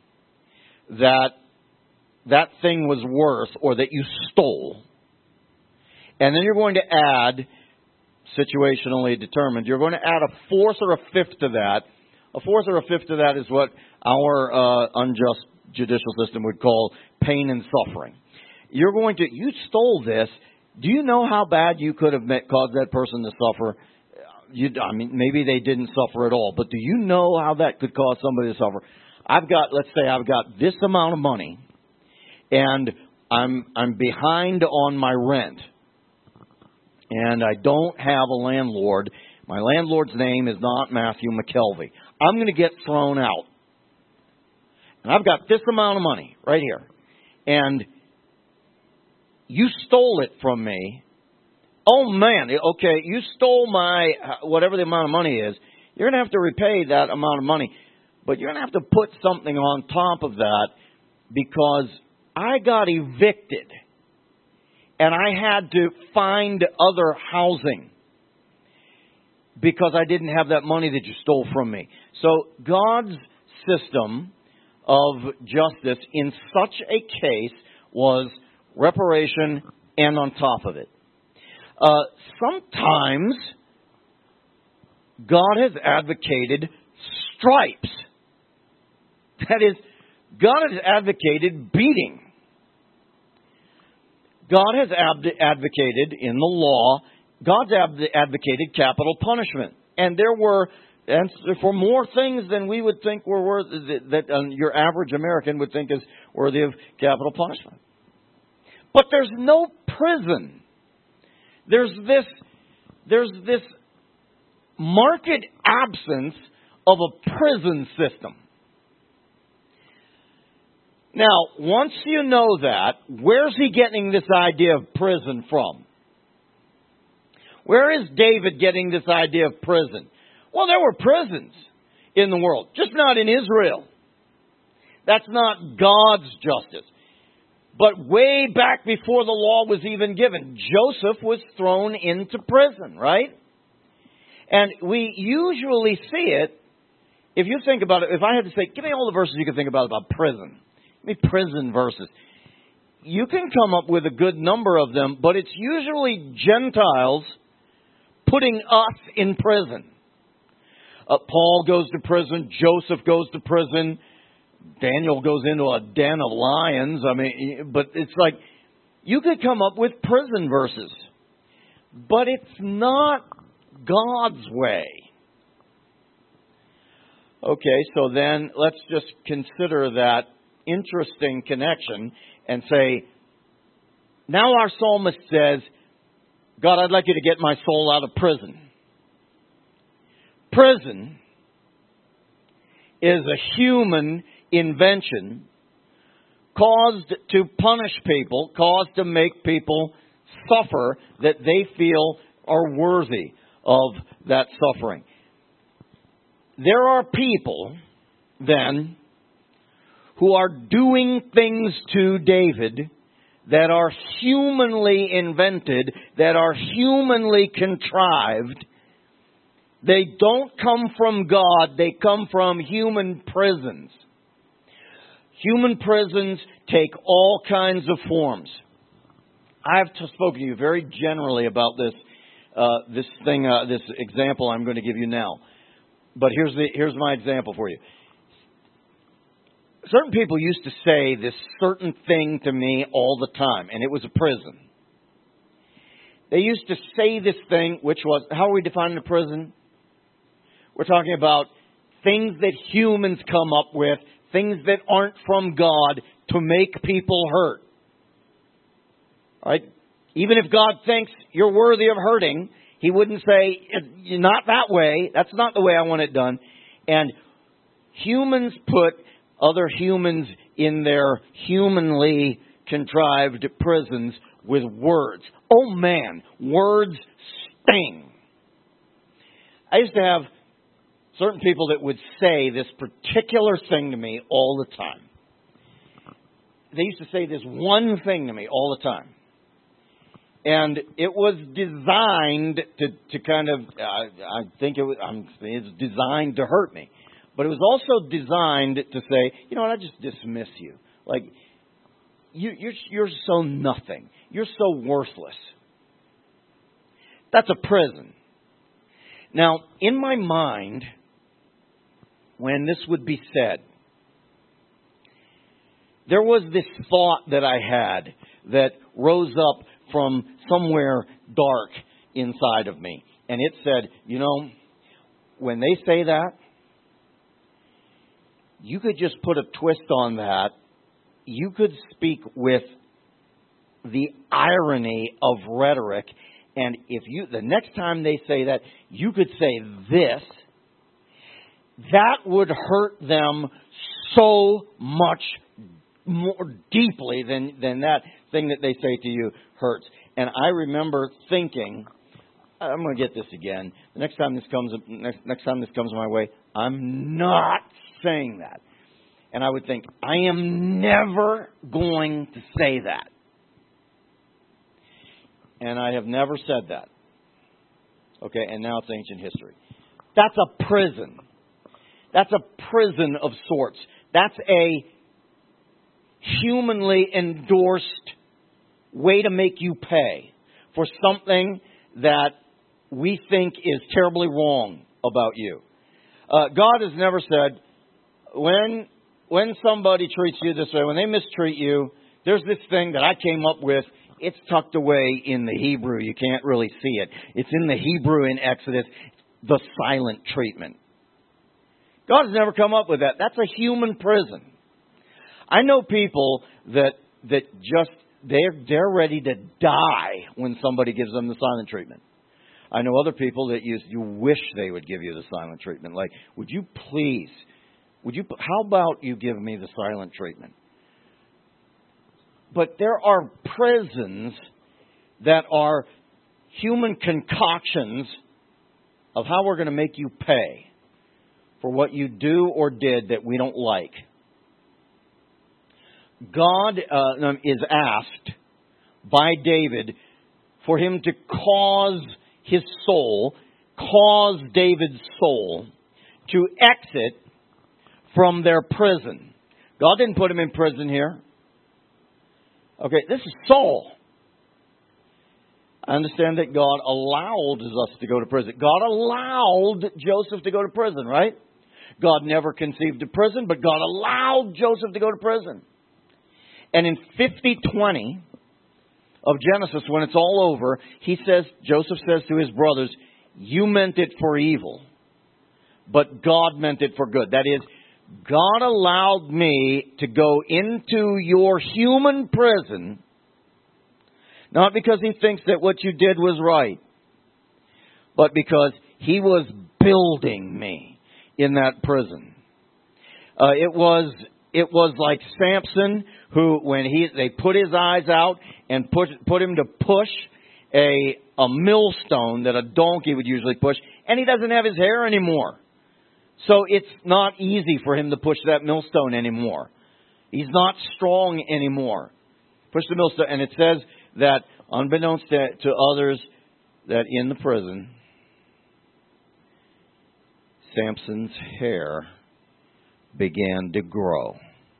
that thing was worth, or that you stole. And then you're going to add, situationally determined, you're going to add a fourth or a fifth to that. A fourth or a fifth to that is what our unjust judicial system would call pain and suffering. You stole this. Do you know how bad you could have caused that person to suffer? Maybe they didn't suffer at all, but do you know how that could cause somebody to suffer? Let's say I've got this amount of money, and I'm behind on my rent, and I don't have a landlord. My landlord's name is not Matthew McKelvey. I'm going to get thrown out. And I've got this amount of money right here. And you stole it from me. Oh, man. Okay, you stole my, whatever the amount of money is. You're going to have to repay that amount of money. But you're going to have to put something on top of that, because I got evicted. And I had to find other housing because I didn't have that money that you stole from me. So God's system of justice in such a case was reparation and on top of it. Sometimes God has advocated stripes. That is, God has advocated beating. God has advocated in the law, God's advocated capital punishment. And there were, and for more things than we would think were worth, that your average American would think is worthy of capital punishment. But there's no prison. There's this marked absence of a prison system. Now, once you know that, where's he getting this idea of prison from? Where is David getting this idea of prison? Well, there were prisons in the world, just not in Israel. That's not God's justice. But way back before the law was even given, Joseph was thrown into prison, right? And we usually see it, if you think about it, if I had to say, give me all the verses you can think about prison. Give me prison verses. You can come up with a good number of them, but it's usually Gentiles putting us in prison. Paul goes to prison. Joseph goes to prison. Daniel goes into a den of lions. But it's like, you could come up with prison verses. But it's not God's way. Okay, so then let's just consider that interesting connection and say, now our psalmist says, God, I'd like you to get my soul out of prison. Prison is a human invention caused to punish people, caused to make people suffer that they feel are worthy of that suffering. There are people, then, who are doing things to David that are humanly invented, that are humanly contrived. They don't come from God, they come from human prisons. Human prisons take all kinds of forms. I've spoken to you very generally about this example I'm going to give you now. But here's my example for you. Certain people used to say this certain thing to me all the time, and it was a prison. They used to say this thing, which was, how are we defining a prison? We're talking about things that humans come up with, things that aren't from God to make people hurt. All right? Even if God thinks you're worthy of hurting, He wouldn't say, not that way. That's not the way I want it done. And humans put other humans in their humanly contrived prisons with words. Oh man, words sting. I used to have certain people that would say this particular thing to me all the time. They used to say this one thing to me all the time. And it was designed to kind of, I think it's designed to hurt me. But it was also designed to say, you know what, I just dismiss you. Like, you're so nothing. You're so worthless. That's a prison. Now, in my mind, when this would be said, there was this thought that I had that rose up from somewhere dark inside of me. And it said, you know, when they say that, you could just put a twist on that. You could speak with the irony of rhetoric. And if the next time they say that, you could say this. That would hurt them so much more deeply than that thing that they say to you hurts. And I remember thinking, I'm going to get this again. The next time this comes my way, I'm not saying that. And I would think, I am never going to say that. And I have never said that. Okay, and now it's ancient history. That's a prison. That's a prison of sorts. That's a humanly endorsed way to make you pay for something that we think is terribly wrong about you. God has never said, when somebody treats you this way, when they mistreat you, there's this thing that I came up with. It's tucked away in the Hebrew. You can't really see it. It's in the Hebrew in Exodus, the silent treatment. God has never come up with that. That's a human prison. I know people that just, they're ready to die when somebody gives them the silent treatment. I know other people that you wish they would give you the silent treatment. Like, how about you give me the silent treatment? But there are prisons that are human concoctions of how we're going to make you pay for what you do or did that we don't like. God is asked by David for him to cause David's soul to exit from their prison. God didn't put him in prison here. Okay, this is Saul. I understand that God allowed us to go to prison. God allowed Joseph to go to prison, right? God never conceived of prison, but God allowed Joseph to go to prison. And in 50:20 of Genesis, when it's all over, Joseph says to his brothers, "You meant it for evil, but God meant it for good." That is, God allowed me to go into your human prison, not because He thinks that what you did was right, but because He was building me in that prison. It was like Samson, who when they put his eyes out and put him to push a millstone that a donkey would usually push, and he doesn't have his hair anymore. So it's not easy for him to push that millstone anymore. He's not strong anymore. Push the millstone, and it says that unbeknownst to others, that in the prison, Samson's hair began to grow.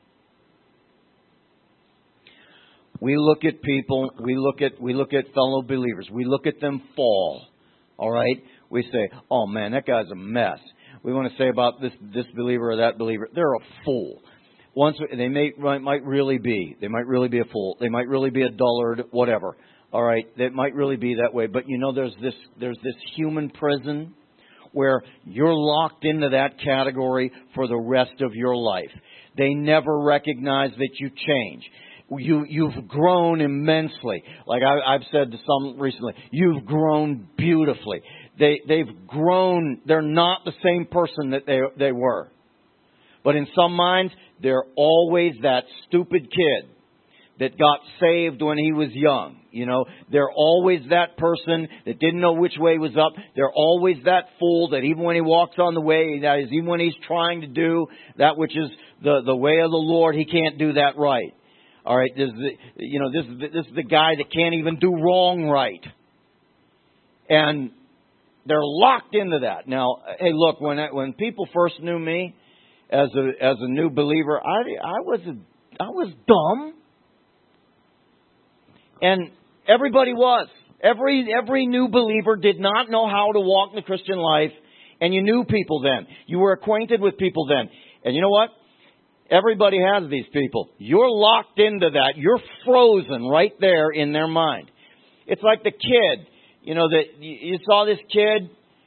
We look at people, we look at fellow believers, we look at them fall. All right? We say, "Oh man, that guy's a mess." We want to say about this believer or that believer, they're a fool. They might really be. They might really be a fool. They might really be a dullard, whatever. All right, that might really be that way. But there's this human prison where you're locked into that category for the rest of your life. They never recognize that you change. You've grown immensely. Like I've said to some recently, you've grown beautifully. They've grown. They're not the same person that they were. But in some minds, they're always that stupid kid that got saved when he was young. They're always that person that didn't know which way was up. They're always that fool that even when he walks on the way, that is, even when he's trying to do that which is the way of the Lord, he can't do that right. All right, this is the guy that can't even do wrong right. And they're locked into that. Now, hey, look, when people first knew me as a new believer, I was dumb. And everybody was. Every new believer did not know how to walk in the Christian life, and you knew people then. You were acquainted with people then. And you know what? Everybody has these people. You're locked into that. You're frozen right there in their mind. It's like the kid, that you saw this kid,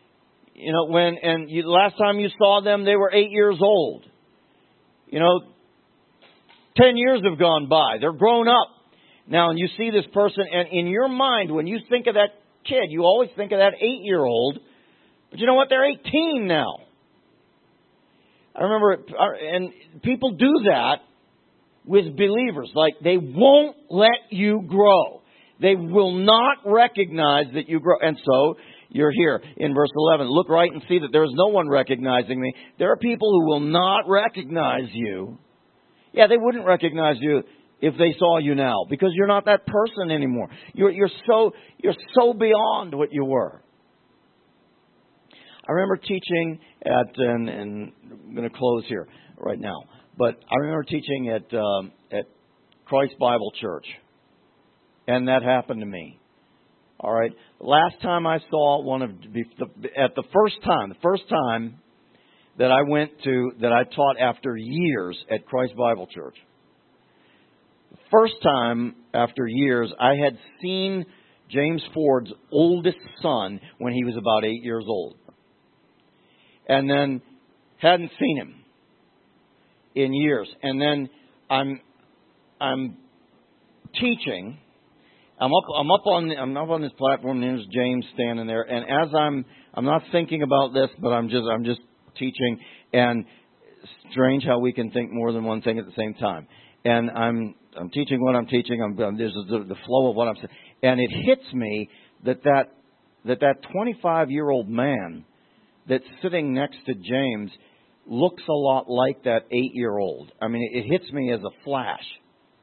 last time you saw them, they were 8 years old. 10 years have gone by. They're grown up. Now, and you see this person, and in your mind, when you think of that kid, you always think of that 8-year-old. But you know what? They're 18 now. I remember, and people do that with believers. Like, they won't let you grow. They will not recognize that you grow. And so, you're here in verse 11. Look right and see that there is no one recognizing me. There are people who will not recognize you. Yeah, they wouldn't recognize you if they saw you now, because you're not that person anymore. You're so beyond what you were. I remember teaching and I'm going to close here right now, but I remember teaching at Christ Bible Church, and that happened to me. All right, last time I saw the first time that I taught after years at Christ Bible Church. The first time after years, I had seen James Ford's oldest son when he was about 8 years old. And then hadn't seen him in years. And then I'm teaching. I'm up on this platform, and there's James standing there. And as I'm not thinking about this, but I'm just teaching. And strange how we can think more than one thing at the same time. And I'm teaching what I'm teaching. There's the flow of what I'm saying, and it hits me that 25-year-old man that's sitting next to James looks a lot like that 8-year-old. I mean, it hits me as a flash.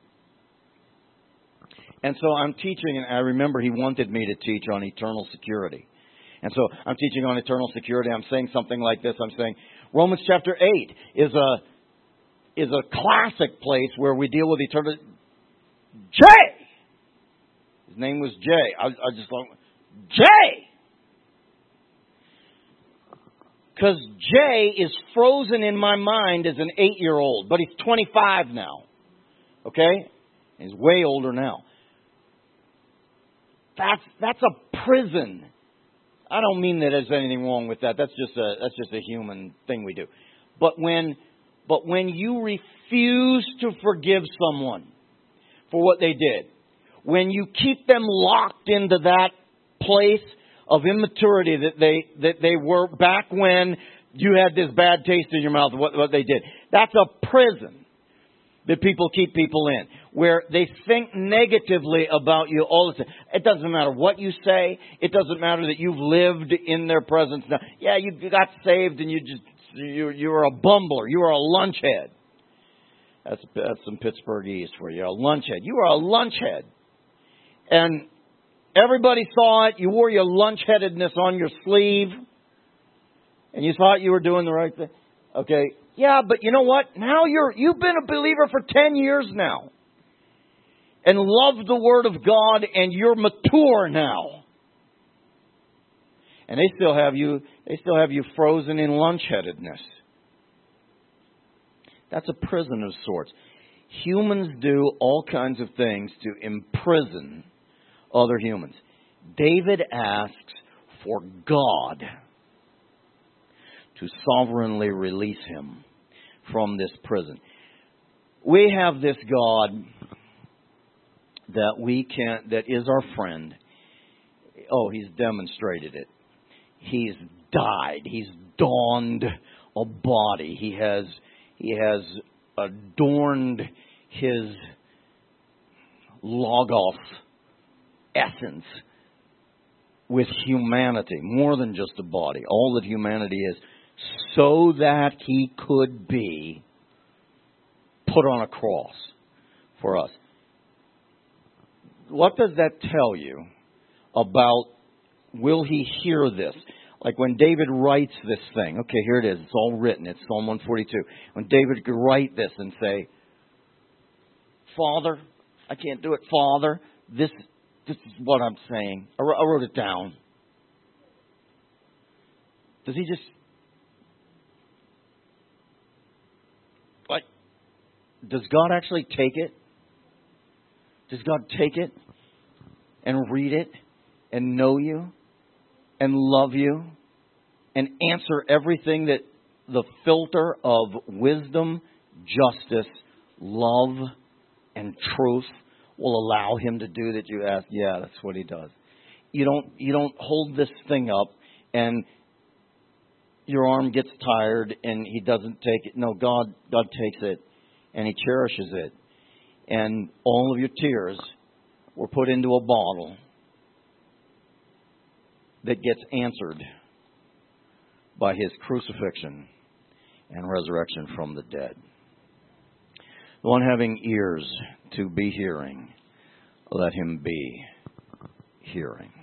And so I'm teaching, and I remember he wanted me to teach on eternal security. And so I'm teaching on eternal security. I'm saying something like this. I'm saying Romans chapter 8 is a classic place where we deal with eternity. Jay! His name was Jay. I just thought, Jay! Because Jay is frozen in my mind as an 8-year-old, but he's 25 now. Okay? He's way older now. That's a prison. I don't mean that there's anything wrong with that. That's just a human thing we do. But when you refuse to forgive someone for what they did, when you keep them locked into that place of immaturity that they were back when you had this bad taste in your mouth of what they did, that's a prison that people keep people in, where they think negatively about you all the time. It doesn't matter what you say. It doesn't matter that you've lived in their presence now. Yeah, you got saved and you were a bumbler. You were a lunchhead. That's some Pittsburghese for you. A lunchhead. You were a lunchhead. And everybody saw it. You wore your lunchheadedness on your sleeve. And you thought you were doing the right thing. Okay. Yeah, but you know what? Now you've been a believer for 10 years now. And love the Word of God, and you're mature now. And they still have you frozen in lunchheadedness. That's a prison of sorts. Humans do all kinds of things to imprison other humans. David asks for God to sovereignly release him from this prison. We have this God that is our friend. Oh, He's demonstrated it. He's died. He's donned a body. He has adorned His logos essence with humanity, more than just a body, all that humanity is, so that He could be put on a cross for us. What does that tell you about, will He hear this? Like when David writes this thing, okay, here it is, it's all written, it's Psalm 142. When David could write this and say, Father, I can't do it, Father, this is what I'm saying. I wrote it down. Does He just, does God actually take it? Does God take it and read it and know you and love you and answer everything that the filter of wisdom, justice, love, and truth will allow Him to do that you ask? Yeah, that's what He does. You don't hold this thing up and your arm gets tired and He doesn't take it. No, God takes it and He cherishes it. And all of your tears were put into a bottle that gets answered by His crucifixion and resurrection from the dead. The one having ears to be hearing, let him be hearing.